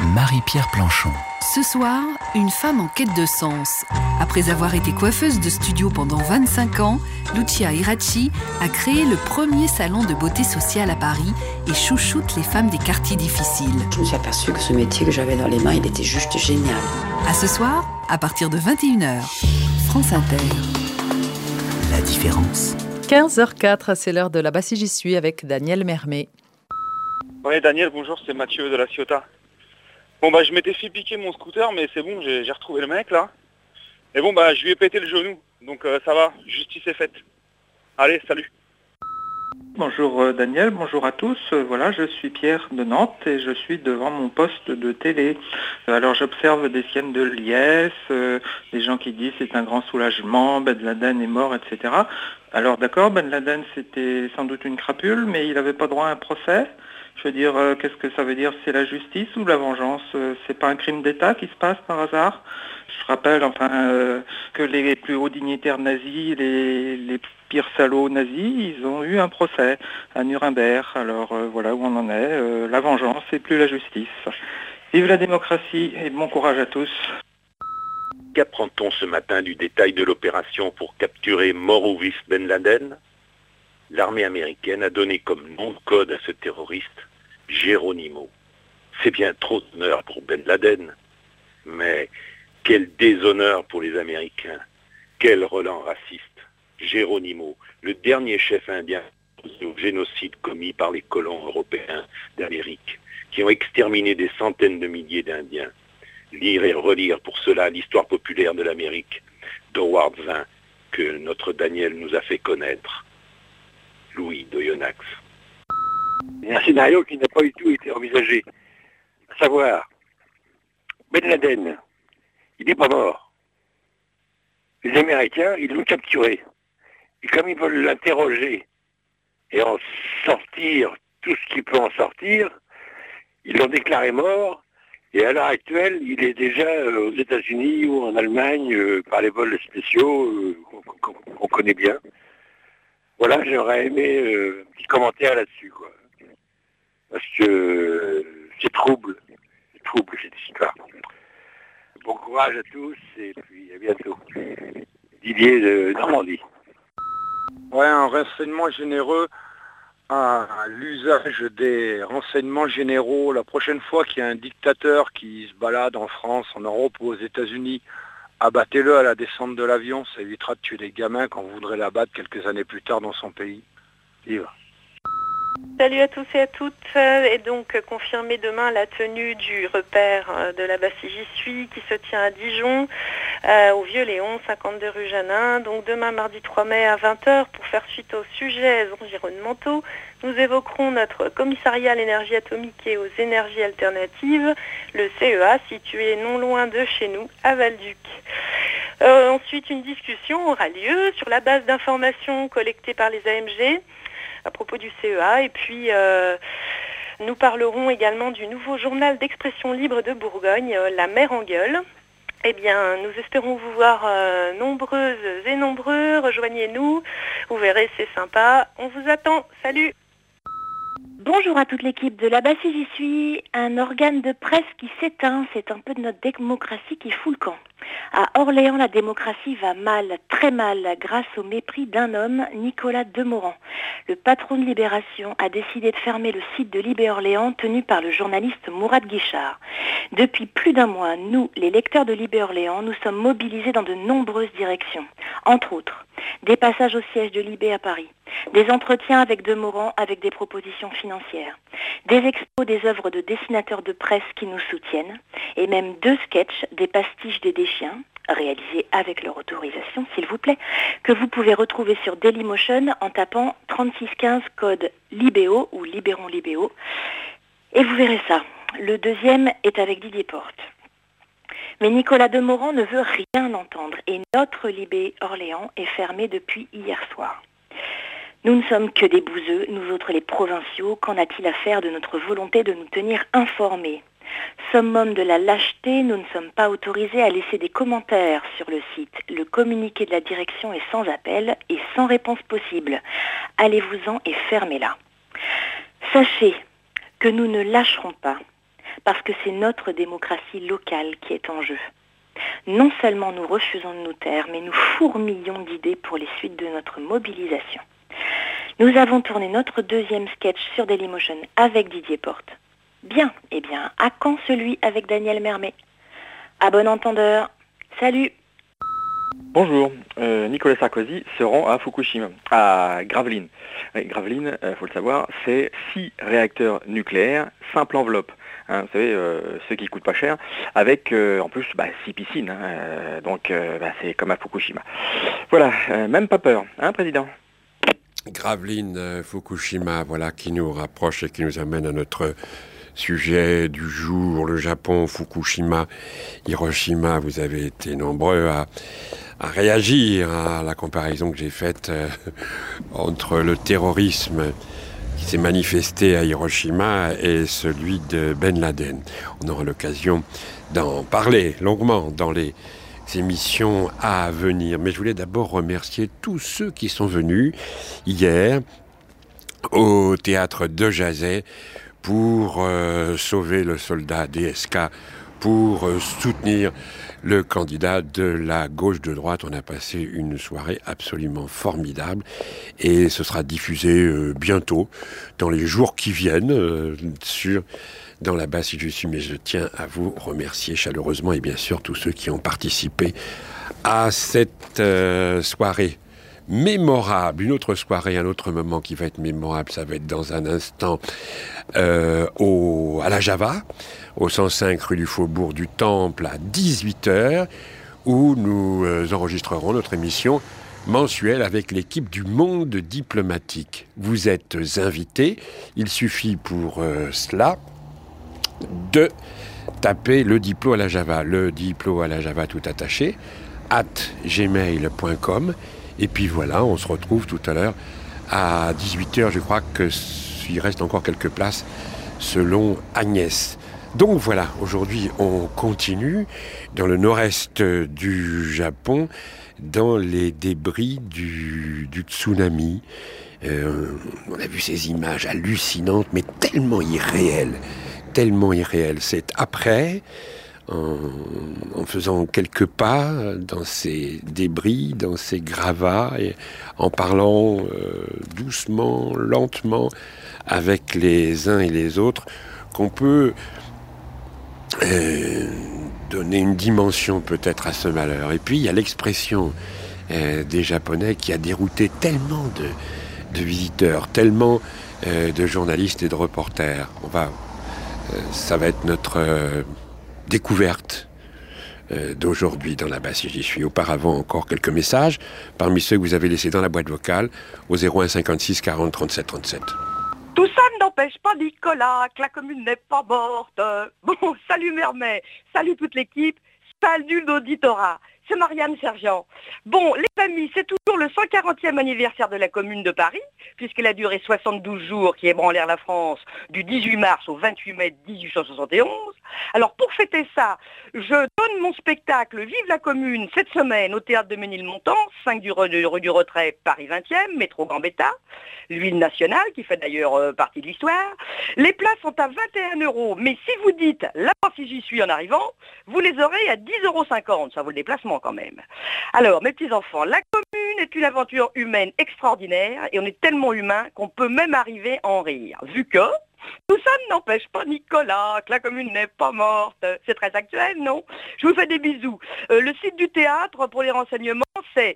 Marie-Pierre Planchon. Ce soir, une femme en quête de sens. Après avoir été coiffeuse de studio pendant 25 ans, Lucia Irachi a créé le premier salon de beauté sociale à Paris et chouchoute les femmes des quartiers difficiles. Je me suis aperçue que ce métier que j'avais dans les mains, il était juste génial. À ce soir, à partir de 21h, France Inter. La différence. 15h04, c'est l'heure de La Bassie J'y suis avec Daniel Mermet. Oui, Daniel, bonjour, c'est Mathieu de la Ciotat. Bon, je m'étais fait piquer mon scooter, mais c'est bon, j'ai retrouvé le mec, là. Et bon, je lui ai pété le genou, donc ça va, justice est faite. Allez, salut. Bonjour Daniel, bonjour à tous. Voilà, je suis Pierre de Nantes et je suis devant mon poste de télé. Alors j'observe des scènes de liesse, des gens qui disent c'est un grand soulagement, Ben Laden est mort, etc. Alors d'accord, Ben Laden c'était sans doute une crapule, mais il n'avait pas droit à un procès. Je veux dire, qu'est-ce que ça veut dire? C'est la justice ou la vengeance? C'est pas un crime d'État qui se passe par hasard? Je rappelle que les plus hauts dignitaires nazis, les pires salauds nazis, ils ont eu un procès à Nuremberg. Alors voilà où on en est. La vengeance et plus la justice. Vive la démocratie et bon courage à tous. Qu'apprend-on ce matin du détail de l'opération pour capturer mort ou vif Ben Laden? L'armée américaine a donné comme nom de code à ce terroriste Geronimo. C'est bien trop d'honneur pour Ben Laden, mais quel déshonneur pour les Américains. Quel relent raciste. Geronimo, le dernier chef indien au génocide commis par les colons européens d'Amérique, qui ont exterminé des centaines de milliers d'Indiens. Lire et relire pour cela l'histoire populaire de l'Amérique d'Howard Zinn, que notre Daniel nous a fait connaître. Louis d'Oyonnax. C'est un scénario qui n'a pas du tout été envisagé. À savoir, Ben Laden, il n'est pas mort. Les Américains, ils l'ont capturé. Et comme ils veulent l'interroger et en sortir tout ce qui peut en sortir, ils l'ont déclaré mort. Et à l'heure actuelle, il est déjà aux États-Unis ou en Allemagne par les vols spéciaux qu'on connaît bien. Voilà, j'aurais aimé un petit commentaire là-dessus, quoi. Parce que c'est trouble cette histoire. Bon courage à tous et puis à bientôt. Didier de Normandie. Ouais, un renseignement généreux à l'usage des renseignements généraux. La prochaine fois qu'il y a un dictateur qui se balade en France, en Europe ou aux États-Unis, abattez-le à la descente de l'avion, ça évitera de tuer des gamins quand vous voudrez l'abattre quelques années plus tard dans son pays. Vive. Salut à tous et à toutes, et donc confirmé demain la tenue du repère de la Bassie J'y suis qui se tient à Dijon, au Vieux-Léon, 52 rue Janin. Donc demain mardi 3 mai à 20h pour faire suite aux sujets environnementaux. Nous évoquerons notre commissariat à l'énergie atomique et aux énergies alternatives, le CEA, situé non loin de chez nous, à Val-Duc. Ensuite, une discussion aura lieu sur la base d'informations collectées par les AMG à propos du CEA. Et puis, nous parlerons également du nouveau journal d'expression libre de Bourgogne, La Mer en Gueule. Eh bien, nous espérons vous voir nombreuses et nombreux. Rejoignez-nous. Vous verrez, c'est sympa. On vous attend. Salut! Bonjour à toute l'équipe de La Bassie J'y suis. Un organe de presse qui s'éteint, c'est un peu de notre démocratie qui fout le camp. À Orléans, la démocratie va mal, très mal, grâce au mépris d'un homme, Nicolas Demorand. Le patron de Libération a décidé de fermer le site de Libé Orléans tenu par le journaliste Mourad Guichard. Depuis plus d'un mois, nous, les lecteurs de Libé Orléans, nous sommes mobilisés dans de nombreuses directions. Entre autres, des passages au siège de Libé à Paris, des entretiens avec Demorand avec des propositions financières, des expos des œuvres de dessinateurs de presse qui nous soutiennent, et même 2 sketchs des pastiches des Chiens, réalisés avec leur autorisation, s'il vous plaît, que vous pouvez retrouver sur Dailymotion en tapant 3615 code Libéo ou Libérons Libéo. Et vous verrez ça. Le deuxième est avec Didier Porte. Mais Nicolas Demorand ne veut rien entendre et notre Libé Orléans est fermé depuis hier soir. Nous ne sommes que des bouseux, nous autres les provinciaux. Qu'en a-t-il à faire de notre volonté de nous tenir informés? Summum de la lâcheté, nous ne sommes pas autorisés à laisser des commentaires sur le site. Le communiqué de la direction est sans appel et sans réponse possible. Allez-vous-en et fermez-la. Sachez que nous ne lâcherons pas. Parce que c'est notre démocratie locale qui est en jeu. Non seulement nous refusons de nous taire, mais nous fourmillons d'idées pour les suites de notre mobilisation. Nous avons tourné notre deuxième sketch sur Dailymotion avec Didier Porte. Bien, eh bien, à quand celui avec Daniel Mermet? À bon entendeur. Salut. Bonjour, Nicolas Sarkozy se rend à Fukushima, à Gravelines. Gravelines, faut le savoir, c'est 6 réacteurs nucléaires, simple enveloppe. Vous savez, ceux qui coûtent pas cher, avec en plus 6 piscines, donc c'est comme à Fukushima. Voilà, même pas peur, Président? Gravelines, Fukushima, voilà qui nous rapproche et qui nous amène à notre sujet du jour, le Japon, Fukushima, Hiroshima. Vous avez été nombreux à réagir à la comparaison que j'ai faite entre le terrorisme qui s'est manifesté à Hiroshima et celui de Ben Laden. On aura l'occasion d'en parler longuement dans les émissions à venir. Mais je voulais d'abord remercier tous ceux qui sont venus hier au théâtre de Jazet pour sauver le soldat DSK, pour soutenir le candidat de la gauche de droite. On a passé une soirée absolument formidable et ce sera diffusé bientôt, dans les jours qui viennent, dans la basse si je suis. Mais je tiens à vous remercier chaleureusement et bien sûr tous ceux qui ont participé à cette soirée mémorable. Une autre soirée, un autre moment qui va être mémorable, ça va être dans un instant à la Java, au 105 rue du Faubourg du Temple à 18h, où nous enregistrerons notre émission mensuelle avec l'équipe du Monde diplomatique. Vous êtes invités, il suffit pour cela de taper le Diplo à la Java, tout attaché, @gmail.com. Et puis voilà, on se retrouve tout à l'heure à 18h. Je crois qu'il reste encore quelques places selon Agnès. Donc voilà, aujourd'hui on continue dans le nord-est du Japon, dans les débris du tsunami. On a vu ces images hallucinantes, mais tellement irréelles. C'est après, en faisant quelques pas dans ces débris, dans ces gravats, et en parlant doucement, lentement, avec les uns et les autres, qu'on peut donner une dimension peut-être à ce malheur. Et puis il y a l'expression des Japonais qui a dérouté tellement de visiteurs, tellement de journalistes et de reporters. Ça va être notre découverte d'aujourd'hui dans la basse si j'y suis. Auparavant, encore quelques messages, parmi ceux que vous avez laissés dans la boîte vocale, au 01 56 40 37 37. Tout ça n'empêche pas Nicolas que la commune n'est pas morte. Bon, salut Mermet, salut toute l'équipe, salut l'auditorat. C'est Marianne Sergent. Bon, les amis, c'est toujours le 140e anniversaire de la Commune de Paris, puisqu'elle a duré 72 jours, qui ébranlèrent la France du 18 mars au 28 mai 1871. Alors, pour fêter ça, je donne mon spectacle Vive la Commune cette semaine au Théâtre de Ménilmontant, 5 rue du Retrait, Paris 20e, métro Gambetta, l'huile nationale, qui fait d'ailleurs partie de l'histoire. Les places sont à 21 €, mais si vous dites là si j'y suis en arrivant, vous les aurez à 10,50 €, ça vaut le déplacement quand même. Alors, mes petits-enfants, la commune est une aventure humaine extraordinaire et on est tellement humain qu'on peut même arriver à en rire. Vu que tout ça n'empêche pas Nicolas que la commune n'est pas morte. C'est très actuel, non? Je vous fais des bisous. Le site du théâtre pour les renseignements, c'est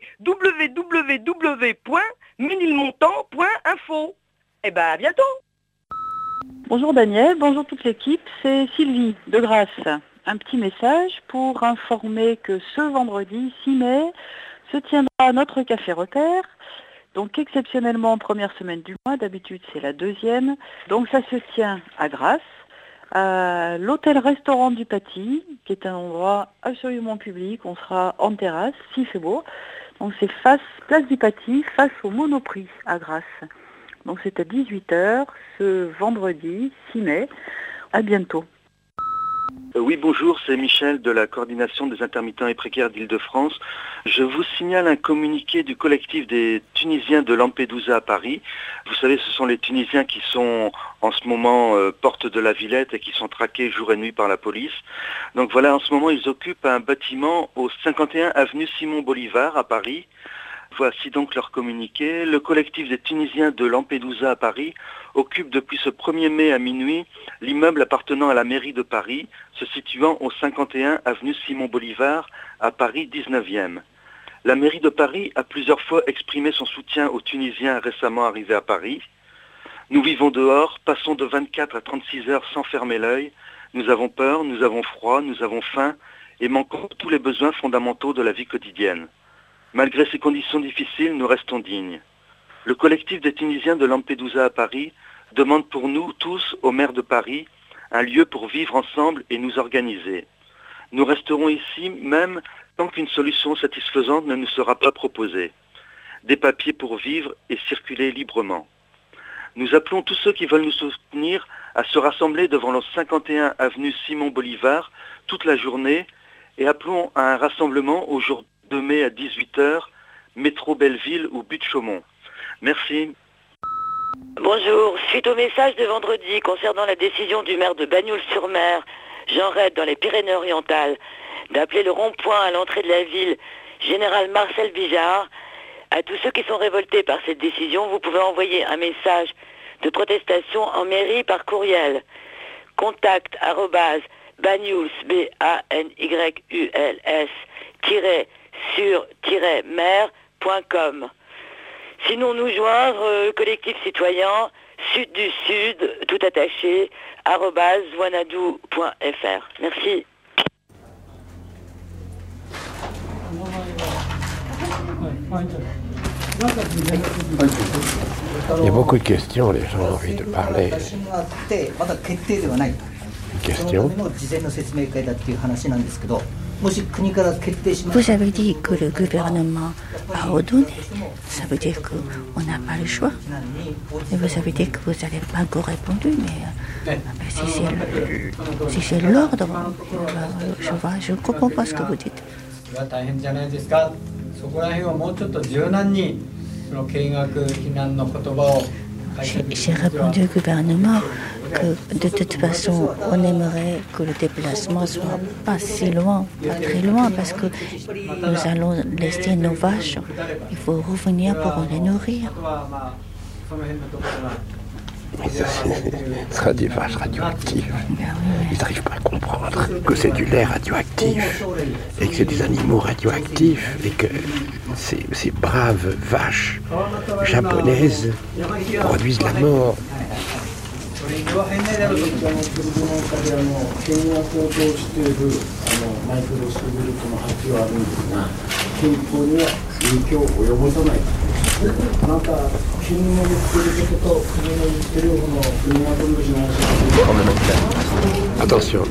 www.ménilmontant.info. Eh ben, à bientôt. Bonjour Daniel, bonjour toute l'équipe, c'est Sylvie de Grasse. Un petit message pour informer que ce vendredi 6 mai se tiendra notre café Rotaire. Donc exceptionnellement première semaine du mois, d'habitude c'est la deuxième. Donc ça se tient à Grasse, à l'hôtel-restaurant du Paty, qui est un endroit absolument public. On sera en terrasse, s'il fait beau. Donc c'est place du Paty, face au Monoprix à Grasse. Donc c'est à 18h ce vendredi 6 mai. À bientôt. Oui, bonjour, c'est Michel de la coordination des intermittents et précaires d'Île-de-France. Je vous signale un communiqué du collectif des Tunisiens de Lampedusa à Paris. Vous savez, ce sont les Tunisiens qui sont en ce moment porte de la Villette et qui sont traqués jour et nuit par la police. Donc voilà, en ce moment, ils occupent un bâtiment au 51 avenue Simon Bolivar à Paris. Voici donc leur communiqué. Le collectif des Tunisiens de Lampedusa à Paris occupe depuis ce 1er mai à minuit l'immeuble appartenant à la mairie de Paris, se situant au 51 avenue Simon Bolivar à Paris 19e. La mairie de Paris a plusieurs fois exprimé son soutien aux Tunisiens récemment arrivés à Paris. Nous vivons dehors, passons de 24 à 36 heures sans fermer l'œil. Nous avons peur, nous avons froid, nous avons faim et manquons tous les besoins fondamentaux de la vie quotidienne. Malgré ces conditions difficiles, nous restons dignes. Le collectif des Tunisiens de Lampedusa à Paris demande pour nous tous, au maire de Paris, un lieu pour vivre ensemble et nous organiser. Nous resterons ici même tant qu'une solution satisfaisante ne nous sera pas proposée. Des papiers pour vivre et circuler librement. Nous appelons tous ceux qui veulent nous soutenir à se rassembler devant le 51 avenue Simon Bolivar toute la journée et appelons à un rassemblement au jour 2 mai à 18h, métro Belleville ou Butte-Chaumont. Merci. Bonjour, suite au message de vendredi concernant la décision du maire de Bagnols-sur-Mer, Jean Redd dans les Pyrénées-Orientales, d'appeler le rond-point à l'entrée de la ville Général Marcel Bijard, à tous ceux qui sont révoltés par cette décision, vous pouvez envoyer un message de protestation en mairie par courriel. Contact @bagnuls, BANULS-sur-mer.com. Sinon, nous joindre collectif citoyen Sud du Sud, tout attaché, @wanadoo.fr. Merci. Il y a beaucoup de questions, les gens ont envie de parler. Une question. Vous avez dit que le gouvernement a ordonné, ça veut dire qu'on n'a pas le choix. Et vous avez dit que vous n'avez pas encore répondu, mais si c'est l'ordre, je ne comprends pas ce que vous dites. J'ai répondu au gouvernement que de toute façon, on aimerait que le déplacement soit pas si loin, pas très loin, parce que nous allons laisser nos vaches. Il faut revenir pour les nourrir. Mais ça sera des vaches radioactives. Ils n'arrivent pas à comprendre que c'est du lait radioactif et que c'est des animaux radioactifs et que ces braves vaches japonaises produisent la mort. Attention.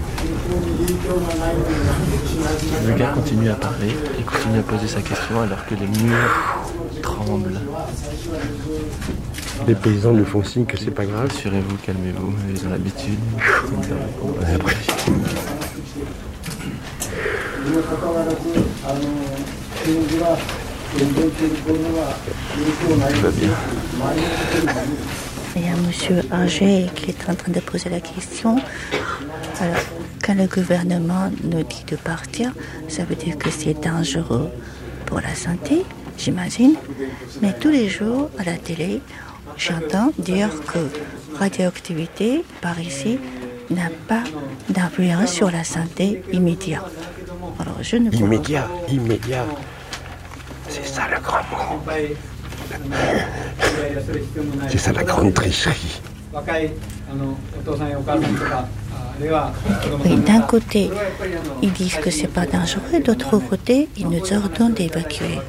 Le gars continue à parler et continue à poser sa question alors que les murs tremblent. Les paysans nous font signe que c'est pas grave. Rassurez-vous, calmez-vous, ils ont l'habitude. Tout va bien. Il y a monsieur Arger qui est en train de poser la question. Alors, quand le gouvernement nous dit de partir, ça veut dire que c'est dangereux pour la santé, j'imagine. Mais tous les jours, à la télé, j'entends dire que radioactivité, par ici, n'a pas d'influence sur la santé immédiate. Alors, je ne vois immédiat. C'est ça le grand mot. C'est ça la grande tricherie. Oui, d'un côté, ils disent que c'est pas dangereux, d'autre côté, ils nous ordonnent d'évacuer.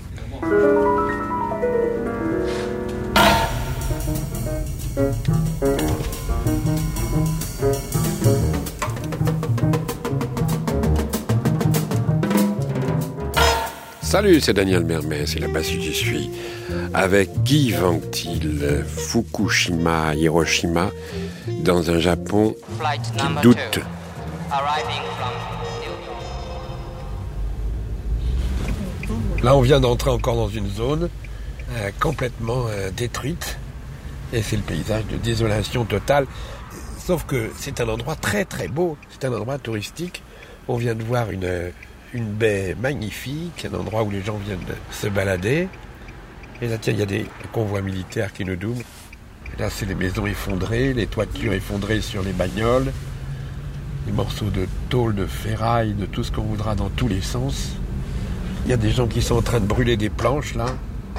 Salut, c'est Daniel Mermet, c'est là-bas si j'y suis. Avec Guy Vanctil, Fukushima, Hiroshima, dans un Japon qui doute Là, on vient d'entrer encore dans une zone complètement détruite. Et c'est le paysage de désolation totale. Sauf que c'est un endroit très très beau. C'est un endroit touristique. On vient de voir une baie magnifique, un endroit où les gens viennent se balader. Et là, tiens, il y a des convois militaires qui nous doublent. Et là, c'est les maisons effondrées, les toitures effondrées sur les bagnoles, des morceaux de tôle, de ferraille, de tout ce qu'on voudra dans tous les sens. Il y a des gens qui sont en train de brûler des planches, là.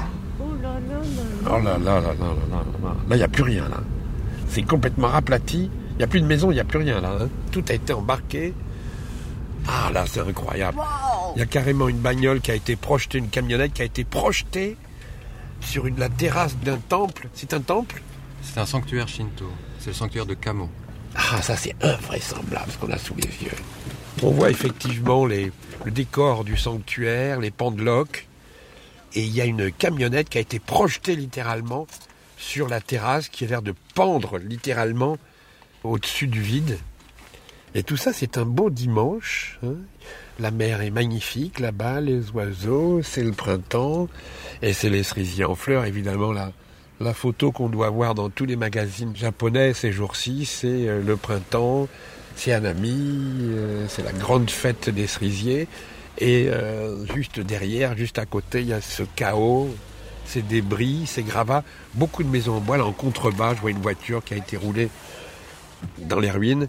Oh là là là là là là là. Là, il n'y a plus rien, là. C'est complètement raplati. Il n'y a plus de maison, il n'y a plus rien, là. Hein. Tout a été embarqué. Ah, là, c'est incroyable. Il y a carrément une bagnole qui a été projetée, une camionnette qui a été projetée sur la terrasse d'un temple. C'est un temple ? C'est un sanctuaire Shinto. C'est le sanctuaire de Kamo. Ah, ça, c'est invraisemblable, ce qu'on a sous les yeux. On voit effectivement le décor du sanctuaire, les pendeloques. Et il y a une camionnette qui a été projetée littéralement sur la terrasse, qui a l'air de pendre littéralement au-dessus du vide. Et tout ça, c'est un beau dimanche. Hein. La mer est magnifique là-bas, les oiseaux, c'est le printemps. Et c'est les cerisiers en fleurs, évidemment. La photo qu'on doit voir dans tous les magazines japonais ces jours-ci, c'est le printemps, c'est Hanami, c'est la grande fête des cerisiers. Et juste derrière, juste à côté, il y a ce chaos, ces débris, ces gravats, beaucoup de maisons en bois. Là, en contrebas, je vois une voiture qui a été roulée dans les ruines.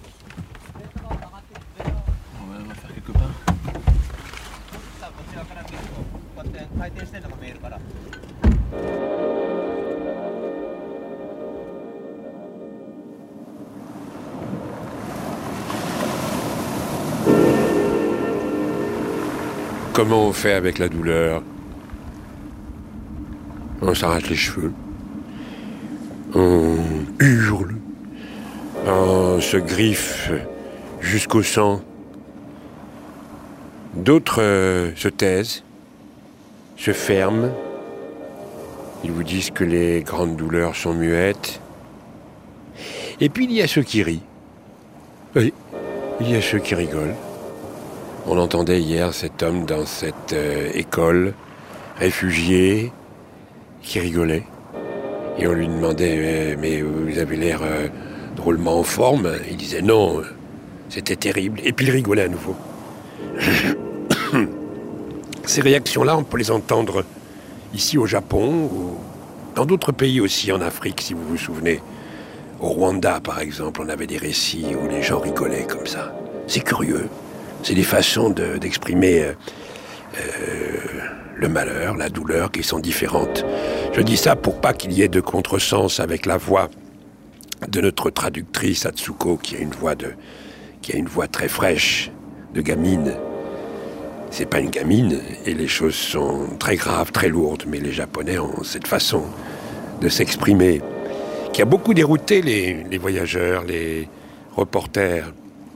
On va faire quelque part. Comment on fait avec la douleur ? On s'arrache les cheveux, on hurle, on se griffe jusqu'au sang. D'autres se taisent, se ferment. Ils vous disent que les grandes douleurs sont muettes. Et puis il y a ceux qui rient. Oui, il y a ceux qui rigolent. On entendait hier cet homme dans cette école, réfugié, qui rigolait. Et on lui demandait « Mais vous avez l'air drôlement en forme ?» Il disait « Non, c'était terrible. » Et puis il rigolait à nouveau. Ces réactions-là, on peut les entendre ici au Japon, ou dans d'autres pays aussi, en Afrique, si vous vous souvenez. Au Rwanda, par exemple, on avait des récits où les gens rigolaient comme ça. C'est curieux. C'est des façons d'exprimer le malheur, la douleur, qui sont différentes. Je dis ça pour pas qu'il y ait de contresens avec la voix de notre traductrice Atsuko, qui a une voix très fraîche, de gamine. C'est pas une gamine, et les choses sont très graves, très lourdes, mais les Japonais ont cette façon de s'exprimer, qui a beaucoup dérouté les voyageurs, les reporters.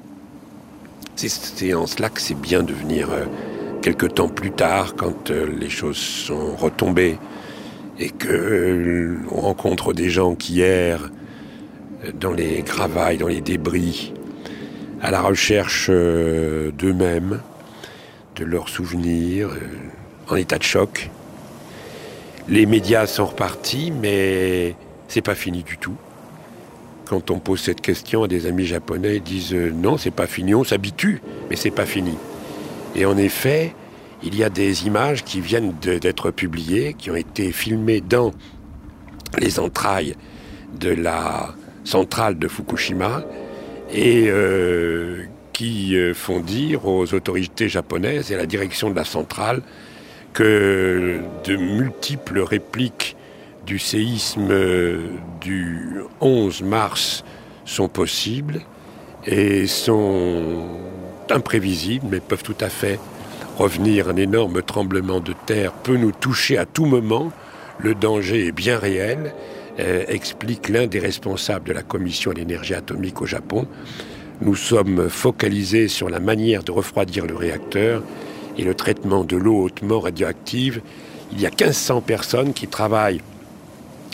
C'est en cela que c'est bien de venir quelque temps plus tard, quand les choses sont retombées, et qu'on rencontre des gens qui errent dans les gravailles, dans les débris, à la recherche d'eux-mêmes, de leurs souvenirs, en état de choc. Les médias sont repartis, mais c'est pas fini du tout. Quand on pose cette question à des amis japonais, ils disent non, c'est pas fini, on s'habitue, mais c'est pas fini. Et en effet, il y a des images qui viennent d'être publiées, qui ont été filmées dans les entrailles de la centrale de Fukushima et qui font dire aux autorités japonaises et à la direction de la centrale que de multiples répliques du séisme du 11 mars sont possibles et sont imprévisibles, mais peuvent tout à fait revenir. Un énorme tremblement de terre peut nous toucher à tout moment. Le danger est bien réel, explique l'un des responsables de la Commission à l'énergie atomique au Japon. Nous sommes focalisés sur la manière de refroidir le réacteur et le traitement de l'eau hautement radioactive. Il y a 1500 personnes qui travaillent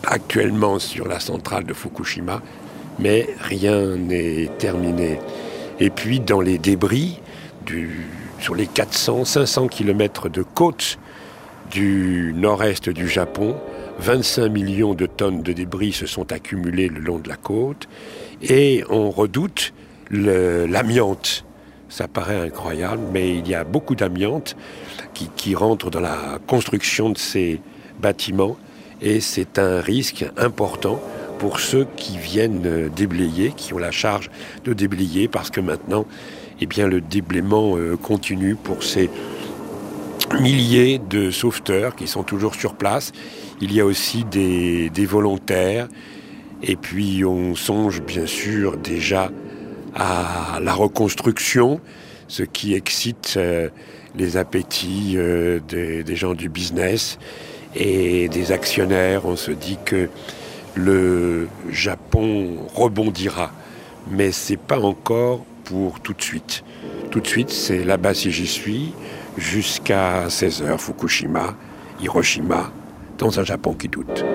actuellement sur la centrale de Fukushima, mais rien n'est terminé. Et puis dans les débris, sur les 400-500 km de côte du nord-est du Japon, 25 millions de tonnes de débris se sont accumulés le long de la côte et on redoute l'amiante. Ça paraît incroyable, mais il y a beaucoup d'amiante qui rentre dans la construction de ces bâtiments et c'est un risque important pour ceux qui viennent déblayer, qui ont la charge de déblayer, parce que maintenant, eh bien, le déblaiement continue pour ces milliers de sauveteurs qui sont toujours sur place. Il y a aussi des volontaires. Et puis on songe bien sûr déjà à la reconstruction, ce qui excite les appétits des gens du business et des actionnaires. On se dit que le Japon rebondira. Mais c'est pas encore pour tout de suite. Tout de suite, c'est là-bas si j'y suis, jusqu'à 16h, Fukushima, Hiroshima, dans un Japon qui doute.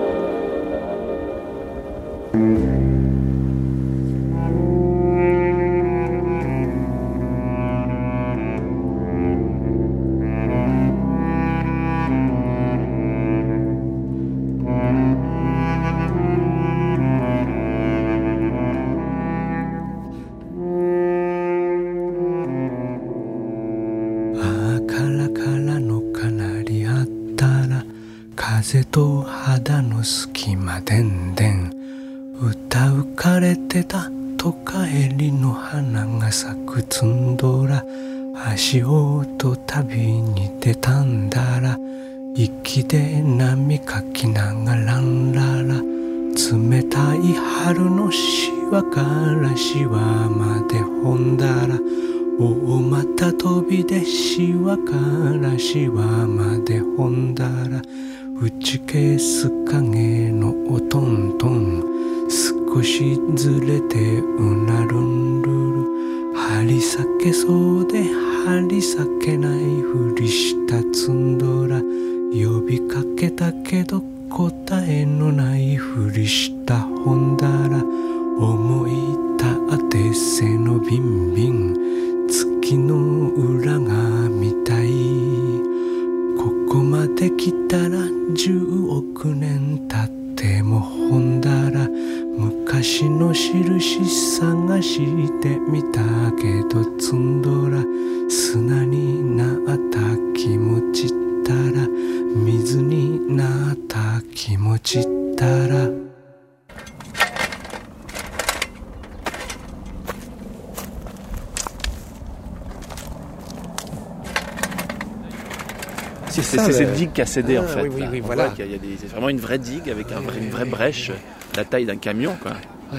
C'est cette digue qui a cédé en fait. Oui, voilà. C'est vraiment une vraie digue avec une vraie brèche, la taille d'un camion, quoi. Oui.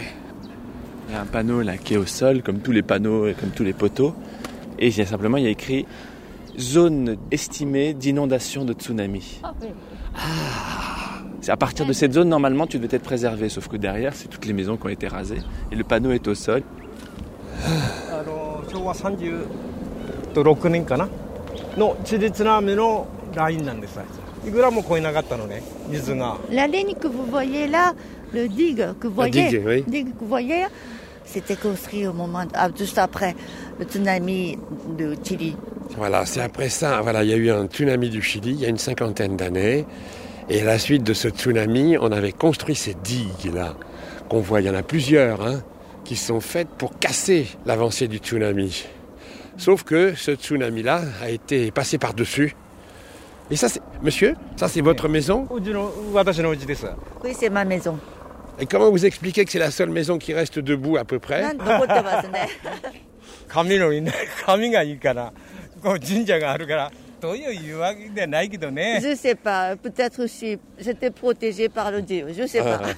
Il y a un panneau là qui est au sol, comme tous les panneaux et comme tous les poteaux. Et il y a écrit zone estimée d'inondation de tsunami. C'est à partir de cette zone, normalement, tu devais être préservé. Sauf que derrière, c'est toutes les maisons qui ont été rasées. Et le panneau est au sol. La ligne que vous voyez là, le digue que vous voyez, c'était construit au moment, juste après le tsunami de Chili. Voilà, c'est après ça. Voilà, il y a eu un tsunami du Chili il y a une 50aine d'années. Et à la suite de ce tsunami, on avait construit ces digues-là qu'on voit. Il y en a plusieurs qui sont faites pour casser l'avancée du tsunami. Sauf que ce tsunami-là a été passé par-dessus. Et ça, monsieur, ça c'est votre maison ? Oui, c'est ma maison. Et comment vous expliquez que c'est la seule maison qui reste debout à peu près ? Je sais pas, peut-être j'étais protégée par le dieu, je sais pas.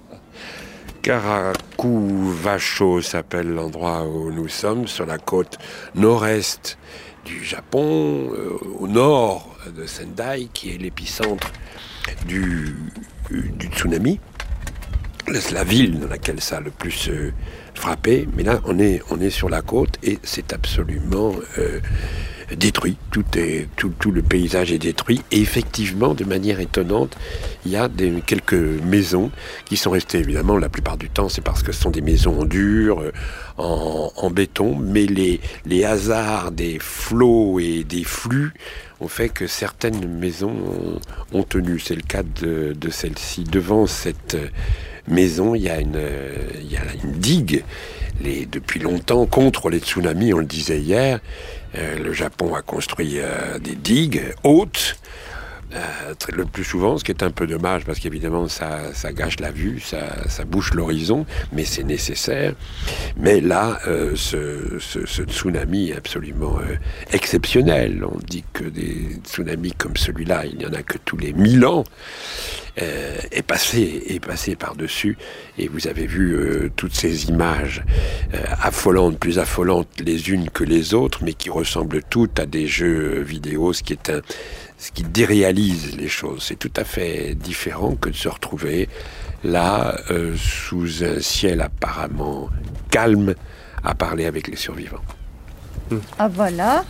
Karakuvasho s'appelle l'endroit où nous sommes, sur la côte nord-est du Japon, au nord de Sendai, qui est l'épicentre du tsunami. C'est la ville dans laquelle ça a le plus frappé, mais là on est sur la côte et c'est absolument détruit. Tout le paysage est détruit. Et effectivement, de manière étonnante, il y a quelques maisons qui sont restées. Évidemment, la plupart du temps, c'est parce que ce sont des maisons en dur, en béton. Mais les hasards des flots et des flux ont fait que certaines maisons ont tenu. C'est le cas de celle-ci. Devant cette maison, il y a une digue. Depuis longtemps, contre les tsunamis, on le disait hier, le Japon a construit des digues hautes, le plus souvent, ce qui est un peu dommage, parce qu'évidemment, ça gâche la vue, ça bouche l'horizon, mais c'est nécessaire. Mais là, ce tsunami est absolument exceptionnel. On dit que des tsunamis comme celui-là, il n'y en a que tous les 1000 ans. Est passé par-dessus, et vous avez vu toutes ces images affolantes, plus affolantes les unes que les autres, mais qui ressemblent toutes à des jeux vidéo, ce qui déréalise les choses. C'est tout à fait différent que de se retrouver là, sous un ciel apparemment calme, à parler avec les survivants. Ah voilà.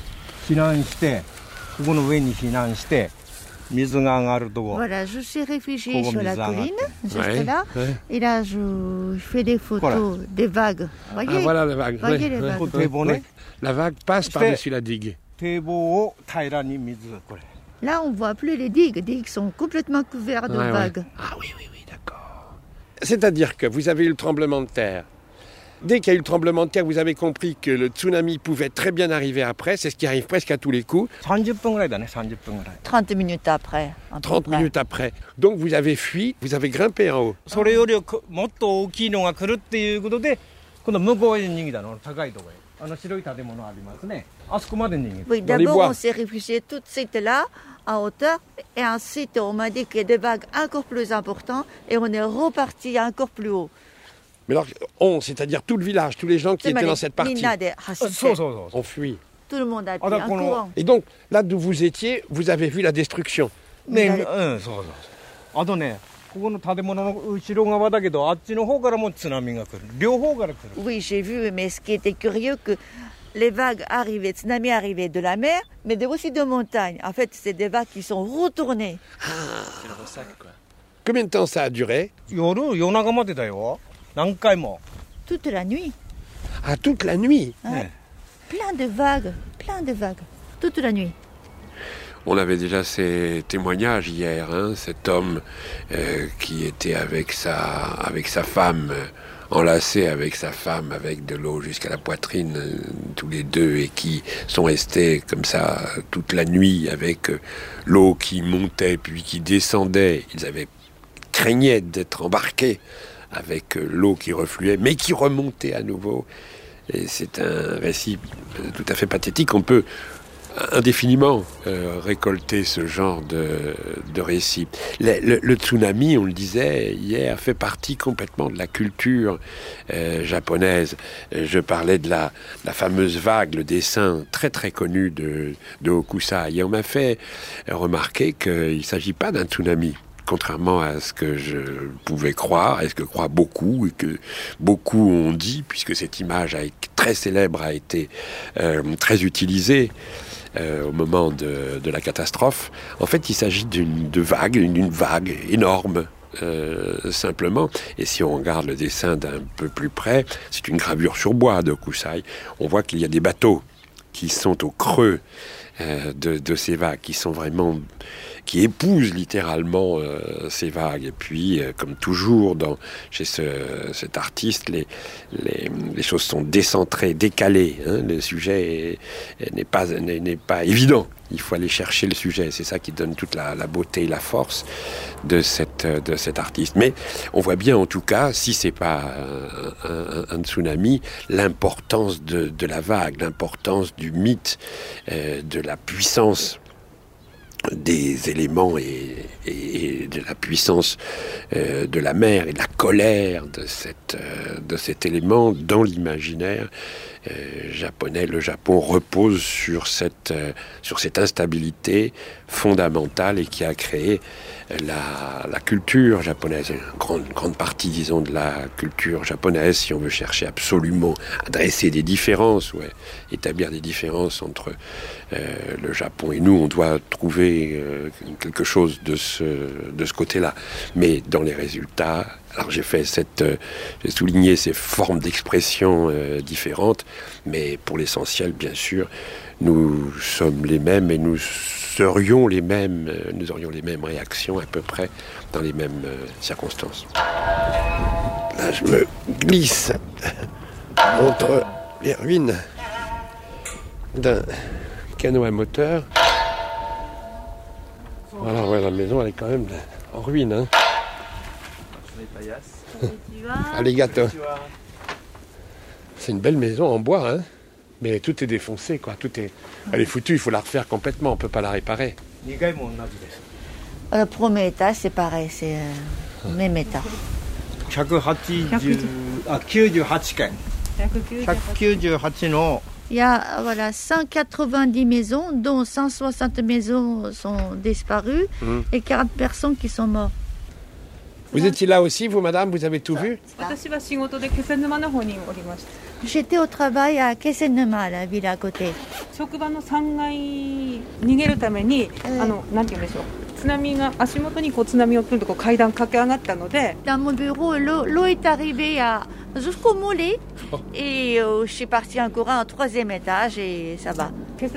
Voilà, je suis réfugiée sur la colline, juste là. Ouais. Et là, je fais des photos des vagues. Voyez, voilà les vagues. Voyez les vagues. Ouais. La vague passe par-dessus la digue. Là, on ne voit plus les digues. Les digues sont complètement couvertes de vagues. Ouais. Ah oui, d'accord. C'est-à-dire que vous avez eu le tremblement de terre. Dès qu'il y a eu le tremblement de terre, vous avez compris que le tsunami pouvait très bien arriver après. C'est ce qui arrive presque à tous les coups. 30 minutes après. 30 minutes après. Donc vous avez fui, vous avez grimpé en haut. Oui, d'abord on s'est réfugié tout de suite là, en hauteur, et ensuite on m'a dit qu'il y a des vagues encore plus importantes, et on est reparti encore plus haut. Mais alors, c'est-à-dire tout le village, tous les gens qui étaient dans cette partie, ont fui. Tout le monde a pris un courant. Et donc, là d'où vous étiez, vous avez vu la destruction. Oui, j'ai vu, mais ce qui était curieux, que les vagues arrivaient, tsunami arrivaient de la mer, mais aussi de montagne. En fait, c'est des vagues qui sont retournées. C'est le ressac, quoi. Combien de temps ça a duré? Toute la nuit. Ah, toute la nuit? Ouais. Plein de vagues, toute la nuit. On avait déjà ces témoignages hier, cet homme qui était avec sa femme, enlacé avec sa femme, avec de l'eau jusqu'à la poitrine, tous les deux, et qui sont restés comme ça toute la nuit avec l'eau qui montait puis qui descendait. Ils craignaient d'être embarqués avec l'eau qui refluait, mais qui remontait à nouveau. Et c'est un récit tout à fait pathétique. On peut indéfiniment récolter ce genre de récit. Le tsunami, on le disait hier, fait partie complètement de la culture japonaise. Je parlais de la fameuse vague, le dessin très très connu de Hokusai. Et on m'a fait remarquer qu'il ne s'agit pas d'un tsunami. Contrairement à ce que je pouvais croire, et ce que croient beaucoup, et que beaucoup ont dit, puisque cette image très célèbre a été très utilisée au moment de la catastrophe. En fait, il s'agit d'une vague énorme, simplement. Et si on regarde le dessin d'un peu plus près, c'est une gravure sur bois de Hokusai. On voit qu'il y a des bateaux qui sont au creux de ces vagues, qui épousent littéralement ces vagues. Et puis, comme toujours chez cet artiste, les choses sont décentrées, décalées. Le sujet n'est pas évident. Il faut aller chercher le sujet. C'est ça qui donne toute la beauté et la force de cet artiste. Mais on voit bien, en tout cas, si c'est pas un tsunami, l'importance de la vague, l'importance du mythe, de la puissance des éléments et de la puissance de la mer et de la colère de cet élément dans l'imaginaire japonais. Le Japon repose sur cette instabilité fondamentale et qui a créé la culture japonaise, une grande partie, disons, de la culture japonaise, si on veut chercher absolument à dresser des différences, établir des différences entre le Japon et nous, on doit trouver quelque chose de ce côté-là. Mais dans les résultats, alors j'ai souligné ces formes d'expression différentes, mais pour l'essentiel, bien sûr, nous sommes les mêmes et nous aurions les mêmes réactions à peu près dans les mêmes circonstances. Là, je me glisse entre les ruines d'un canot à moteur. Voilà, la maison, elle est quand même en ruine. Hein. Arigato. C'est une belle maison en bois, hein. Mais tout est défoncé, quoi. Elle est foutue, il faut la refaire complètement, on ne peut pas la réparer. Le premier étage, c'est pareil, c'est le même état. 198の Il y a 190 maisons, dont 160 maisons sont disparues et 40 personnes qui sont mortes. Vous étiez là aussi, vous, madame? Vous avez tout vu? J'étais au travail à Kesennuma, la ville à côté. Dans mon bureau, l'eau est arrivée jusqu'au mollet et je suis partie en courant au 3e étage et ça va.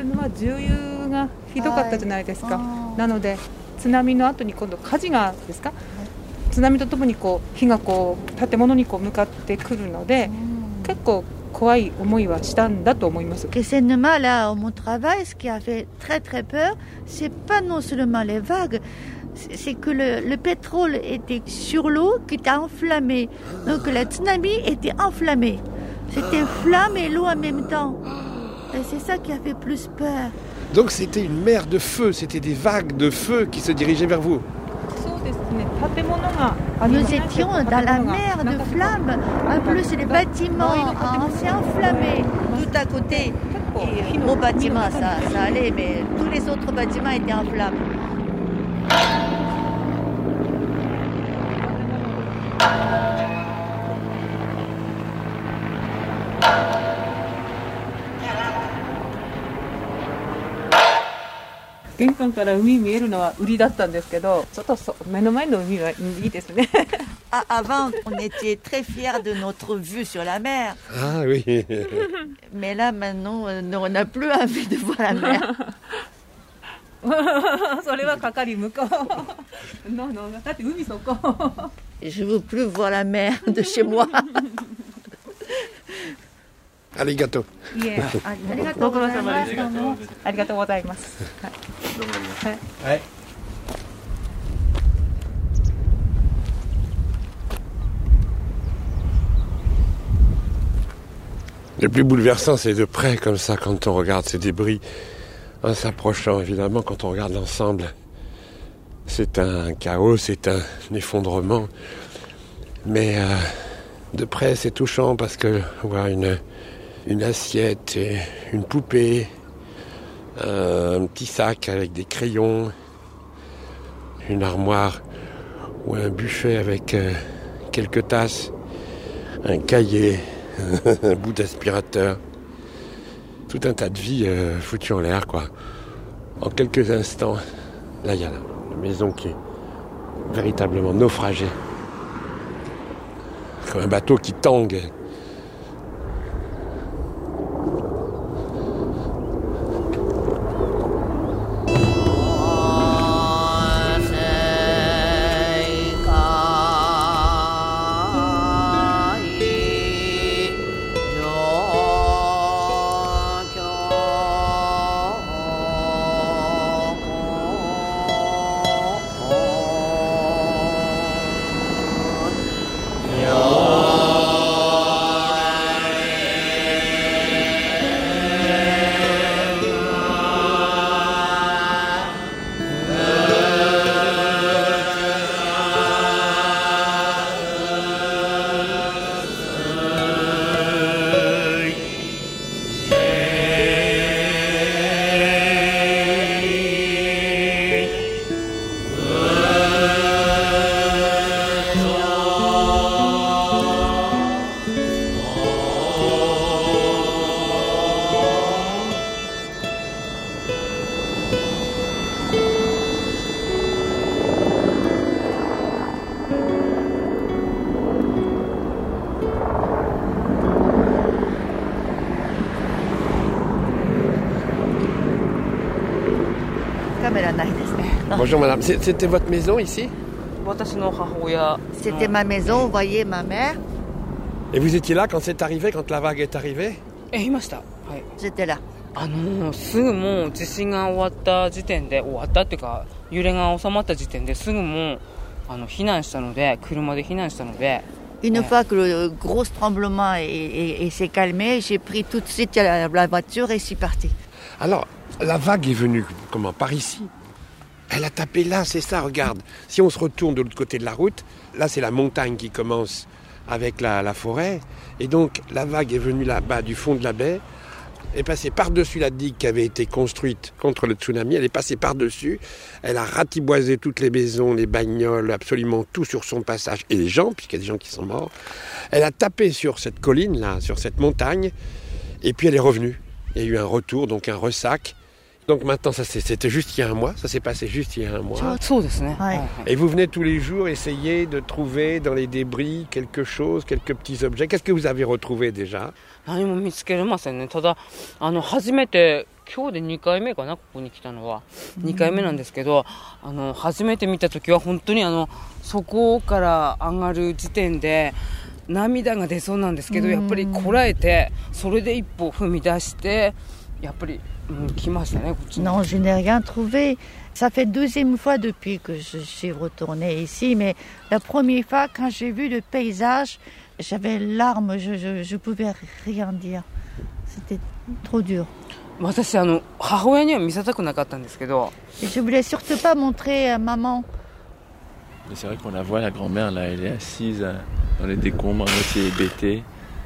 津波とともに火が建物に向かってくるので、結構怖い思いはしたんだと思います。 Kesennuma, là, au mon travail, ce qui a fait très très peur, c'est pas non seulement les vagues, c'est que le pétrole était sur l'eau qui était enflammé. Donc le tsunami était enflammé. C'était flamme et l'eau en même temps. Et c'est ça qui a fait plus peur. Donc c'était une mer de feu, c'était des vagues de feu qui se dirigeaient vers vous. Nous étions dans la mer de flammes. En plus, les bâtiments s'est enflammés tout à côté. Et mon bâtiment, ça allait, mais tous les autres bâtiments étaient en flammes. Avant, on était très fiers de notre vue sur la mer. Ah oui. Mais là, maintenant, on n'a plus envie de voir la mer. Je ne veux plus voir la mer de chez moi. Arigato. Le plus bouleversant, c'est de près, comme ça, quand on regarde ces débris, en s'approchant, évidemment, quand on regarde l'ensemble. C'est un chaos, c'est un effondrement. Mais de près, c'est touchant, parce que voir une assiette et une poupée, un petit sac avec des crayons, une armoire ou un buffet avec quelques tasses, un cahier, un bout d'aspirateur, tout un tas de vie foutu en l'air, quoi. En quelques instants, là il y a la maison qui est véritablement naufragée, comme un bateau qui tangue. Bonjour madame, c'était votre maison ici? C'était ma maison, vous voyez ma mère. Et vous étiez là quand c'est arrivé, quand la vague est arrivée? J'étais là. すぐもう地震が終わった時点で、終わったっていうか揺れが収まった時点ですぐもう避難したので、車で避難したので。 Une fois que le gros tremblement s'est calmé, j'ai pris tout de suite la voiture et je suis partie. Alors, la vague est venue, comment, par ici? Elle a tapé là, c'est ça, regarde. Si on se retourne de l'autre côté de la route, là c'est la montagne qui commence avec la forêt. Et donc la vague est venue là-bas du fond de la baie, est passée par-dessus la digue qui avait été construite contre le tsunami. Elle est passée par-dessus, elle a ratiboisé toutes les maisons, les bagnoles, absolument tout sur son passage. Et les gens, puisqu'il y a des gens qui sont morts. Elle a tapé sur cette colline-là, sur cette montagne, et puis elle est revenue. Il y a eu un retour, donc un ressac. Donc maintenant, c'était juste il y a un mois, ça s'est passé juste il y a un mois. Et vous venez tous les jours essayer de trouver dans les débris quelque chose, quelques petits objets. Qu'est-ce que vous avez retrouvé déjà? 何も見つけれませんね。ただ初めて今日で2回目かな、ここに来たのは2回目なんですけど、初めて見た時は本当にそこから上がる時点で涙が出そうなんですけど、やっぱりこらえてそれで一歩踏み出してやっぱり来ましたね、こっちに。 Non, je n'ai rien trouvé. Ça fait deuxième fois depuis que je suis retournée ici, mais la première fois quand j'ai vu le paysage, j'avais larmes, je pouvais rien dire. C'était trop dur. 私母親には見せたくなかったんですけど。 Et je voulais surtout pas montrer à maman. Mais c'est vrai qu'on la voit, la grand-mère, là, elle est assise dans les décombres, à moitié hébétée.